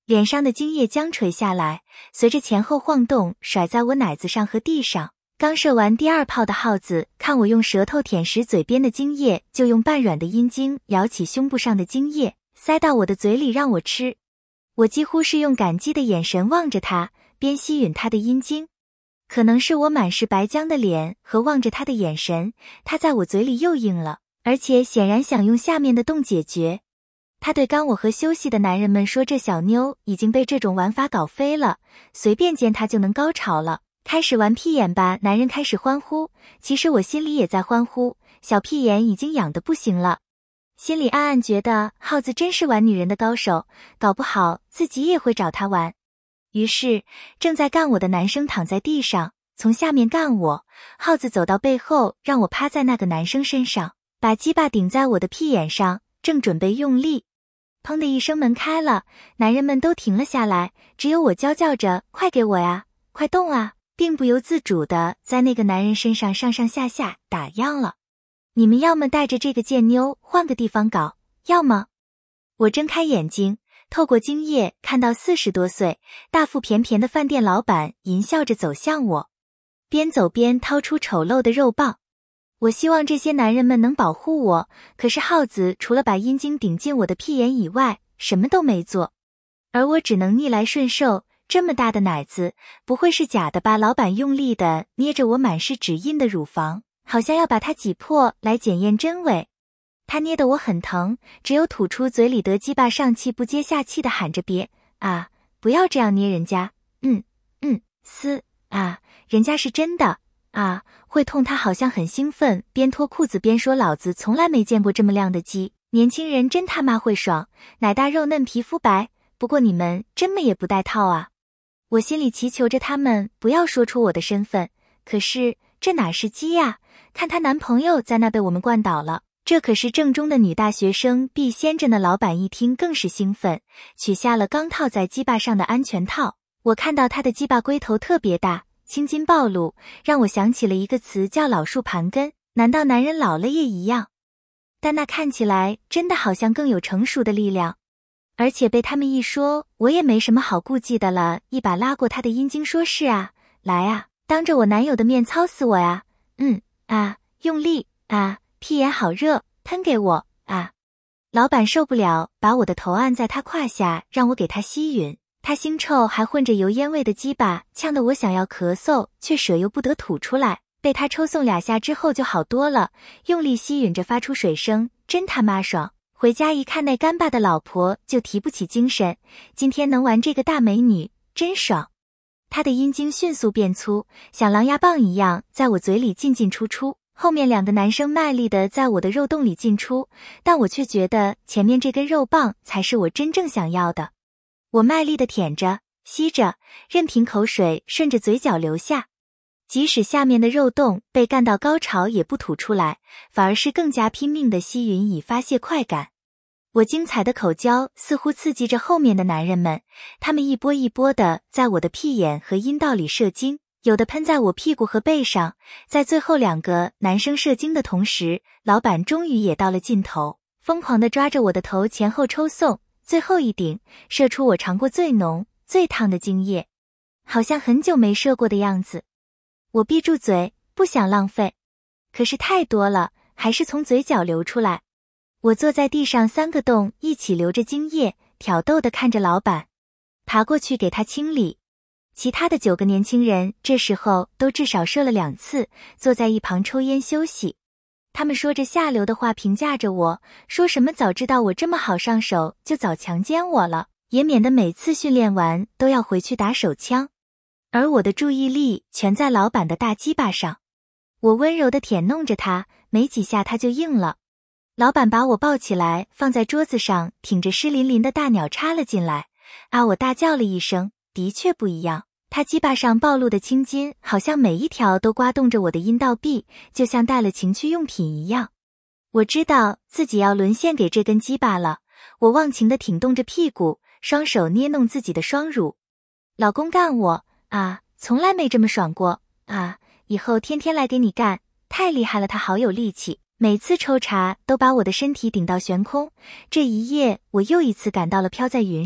脸上的精液将垂下来，随着前后晃动，甩在我奶子上和地上。刚射完第二炮的耗子看我用舌头舔食嘴边的精液，就用半软的阴茎舀起胸部上的精液，塞到我的嘴里让我吃。我几乎是用感激的眼神望着他，边吸吮他的阴茎。可能是我满是白浆的脸和望着他的眼神，他在我嘴里又硬了，而且显然想用下面的洞解决。他对刚我和休息的男人们说，这小妞已经被这种玩法搞飞了，随便见她就能高潮了，开始玩屁眼吧。男人开始欢呼，其实我心里也在欢呼，小屁眼已经痒得不行了，心里暗暗觉得耗子真是玩女人的高手，搞不好自己也会找他玩。于是正在干我的男生躺在地上，从下面干我，耗子走到背后让我趴在那个男生身上，把鸡巴顶在我的屁眼上，正准备用力。砰的一声，门开了，男人们都停了下来，只有我娇叫着快给我呀，快动啊，并不由自主的在那个男人身上上上下下打样了。你们要么带着这个贱妞换个地方搞，要么……我睁开眼睛，透过精液看到四十多岁大腹便便的饭店老板淫笑着走向我，边走边掏出丑陋的肉棒。我希望这些男人们能保护我，可是耗子除了把阴茎顶进我的屁眼以外什么都没做，而我只能逆来顺受。这么大的奶子不会是假的吧？老板用力地捏着我满是指印的乳房，好像要把它挤破来检验真伪。他捏得我很疼，只有吐出嘴里的鸡巴上气不接下气地喊着别啊，不要这样捏人家，嗯嗯，撕啊，人家是真的啊，会痛。他好像很兴奋，边脱裤子边说，老子从来没见过这么亮的鸡，年轻人真他妈会爽，奶大肉嫩皮肤白，不过你们真么也不带套啊。我心里祈求着他们不要说出我的身份，可是这哪是鸡呀？看她男朋友在那被我们灌倒了，这可是正宗的女大学生必先着呢。老板一听更是兴奋，取下了刚套在鸡巴上的安全套。我看到他的鸡巴龟头特别大，青筋暴露，让我想起了一个词叫老树盘根，难道男人老了也一样？但那看起来真的好像更有成熟的力量。而且被他们一说，我也没什么好顾忌的了，一把拉过他的阴茎说，是啊，来啊，当着我男友的面操死我呀，嗯啊，用力啊，屁眼好热，喷给我啊。老板受不了，把我的头按在他胯下，让我给他吸吮。他腥臭还混着油烟味的鸡巴呛得我想要咳嗽，却舍又不得吐出来，被他抽送两下之后就好多了，用力吸吮着发出水声，真他妈爽。回家一看那干巴的老婆就提不起精神，今天能玩这个大美女真爽。她的阴茎迅速变粗，像狼牙棒一样在我嘴里进进出出，后面两个男生卖力的在我的肉洞里进出，但我却觉得前面这根肉棒才是我真正想要的。我卖力的舔着吸着，任凭口水顺着嘴角流下，即使下面的肉洞被干到高潮也不吐出来，反而是更加拼命的吸吮以发泄快感。我精彩的口交似乎刺激着后面的男人们，他们一波一波的在我的屁眼和阴道里射精，有的喷在我屁股和背上。在最后两个男生射精的同时，老板终于也到了尽头，疯狂地抓着我的头前后抽送，最后一顶射出我尝过最浓最烫的精液，好像很久没射过的样子。我闭住嘴，不想浪费，可是太多了，还是从嘴角流出来。我坐在地上，三个洞一起流着精液，挑逗地看着老板，爬过去给他清理。其他的九个年轻人这时候都至少射了两次，坐在一旁抽烟休息。他们说着下流的话评价着我，说什么早知道我这么好上手就早强奸我了，也免得每次训练完都要回去打手枪。而我的注意力全在老板的大鸡巴上，我温柔地舔弄着他，没几下他就硬了。老板把我抱起来放在桌子上，挺着湿淋淋的大鸟插了进来。啊！我大叫了一声，的确不一样，他鸡巴上暴露的青筋好像每一条都刮动着我的阴道壁，就像带了情趣用品一样。我知道自己要沦陷给这根鸡巴了，我忘情地挺动着屁股，双手捏弄自己的双乳。老公干我啊，从来没这么爽过啊，以后天天来给你干，太厉害了，他好有力气，每次抽查都把我的身体顶到悬空。这一夜我又一次感到了飘在云上，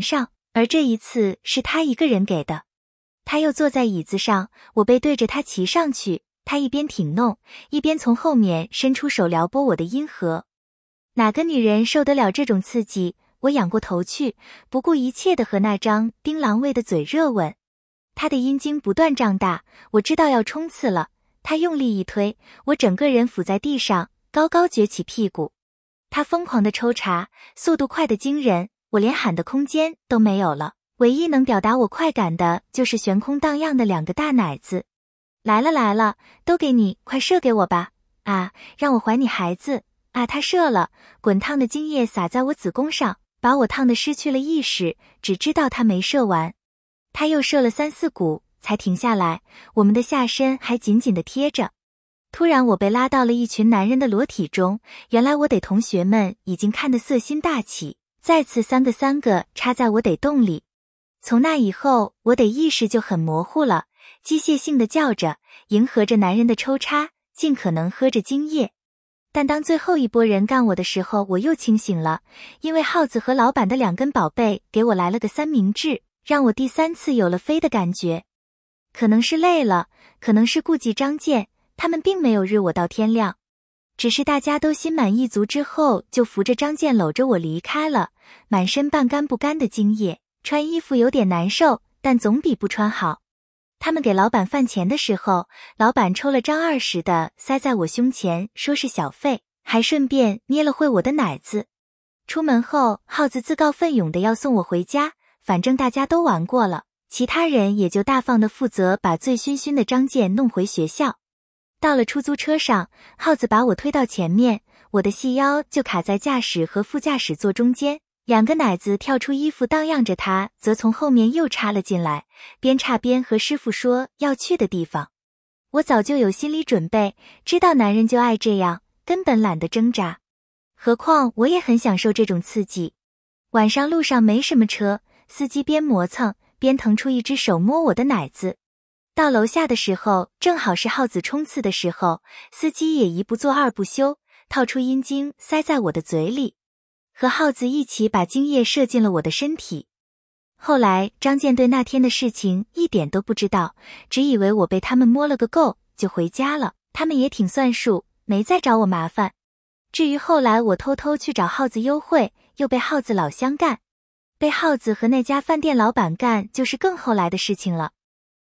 而这一次是他一个人给的。他又坐在椅子上，我背对着他骑上去，他一边挺弄，一边从后面伸出手撩拨我的阴核。哪个女人受得了这种刺激？我仰过头去，不顾一切地和那张槟榔味的嘴热吻。他的阴茎不断胀大，我知道要冲刺了。他用力一推，我整个人俯在地上，高高撅起屁股。他疯狂地抽插，速度快得惊人，我连喊的空间都没有了。唯一能表达我快感的就是悬空荡漾的两个大奶子。来了来了，都给你，快射给我吧！啊，让我怀你孩子！啊，他射了，滚烫的精液洒在我子宫上，把我烫得失去了意识，只知道他没射完。他又射了三四股，才停下来，我们的下身还紧紧地贴着。突然我被拉到了一群男人的裸体中，原来我得同学们已经看得色心大起，再次三个三个插在我得洞里。从那以后，我得意识就很模糊了，机械性地叫着，迎合着男人的抽插，尽可能喝着精液。但当最后一波人干我的时候，我又清醒了，因为耗子和老板的两根宝贝给我来了个三明治，让我第三次有了飞的感觉。可能是累了，可能是顾忌张健，他们并没有日我到天亮。只是大家都心满意足之后，就扶着张健搂着我离开了，满身半干不干的精液，穿衣服有点难受，但总比不穿好。他们给老板饭钱的时候，老板抽了张二十的塞在我胸前，说是小费，还顺便捏了会我的奶子。出门后，耗子自告奋勇的要送我回家，反正大家都玩过了，其他人也就大方的负责把醉醺醺的张健弄回学校。到了出租车上，耗子把我推到前面，我的细腰就卡在驾驶和副驾驶座中间，两个奶子跳出衣服荡漾着，他则从后面又插了进来，边插边和师傅说要去的地方。我早就有心理准备，知道男人就爱这样，根本懒得挣扎。何况我也很享受这种刺激。晚上路上没什么车，司机边磨蹭边腾出一只手摸我的奶子。到楼下的时候，正好是耗子冲刺的时候，司机也一不做二不休，套出阴茎塞在我的嘴里，和耗子一起把精液射进了我的身体。后来张健对那天的事情一点都不知道，只以为我被他们摸了个够，就回家了。他们也挺算数，没再找我麻烦。至于后来我偷偷去找耗子幽会，又被耗子老乡干，被耗子和那家饭店老板干，就是更后来的事情了。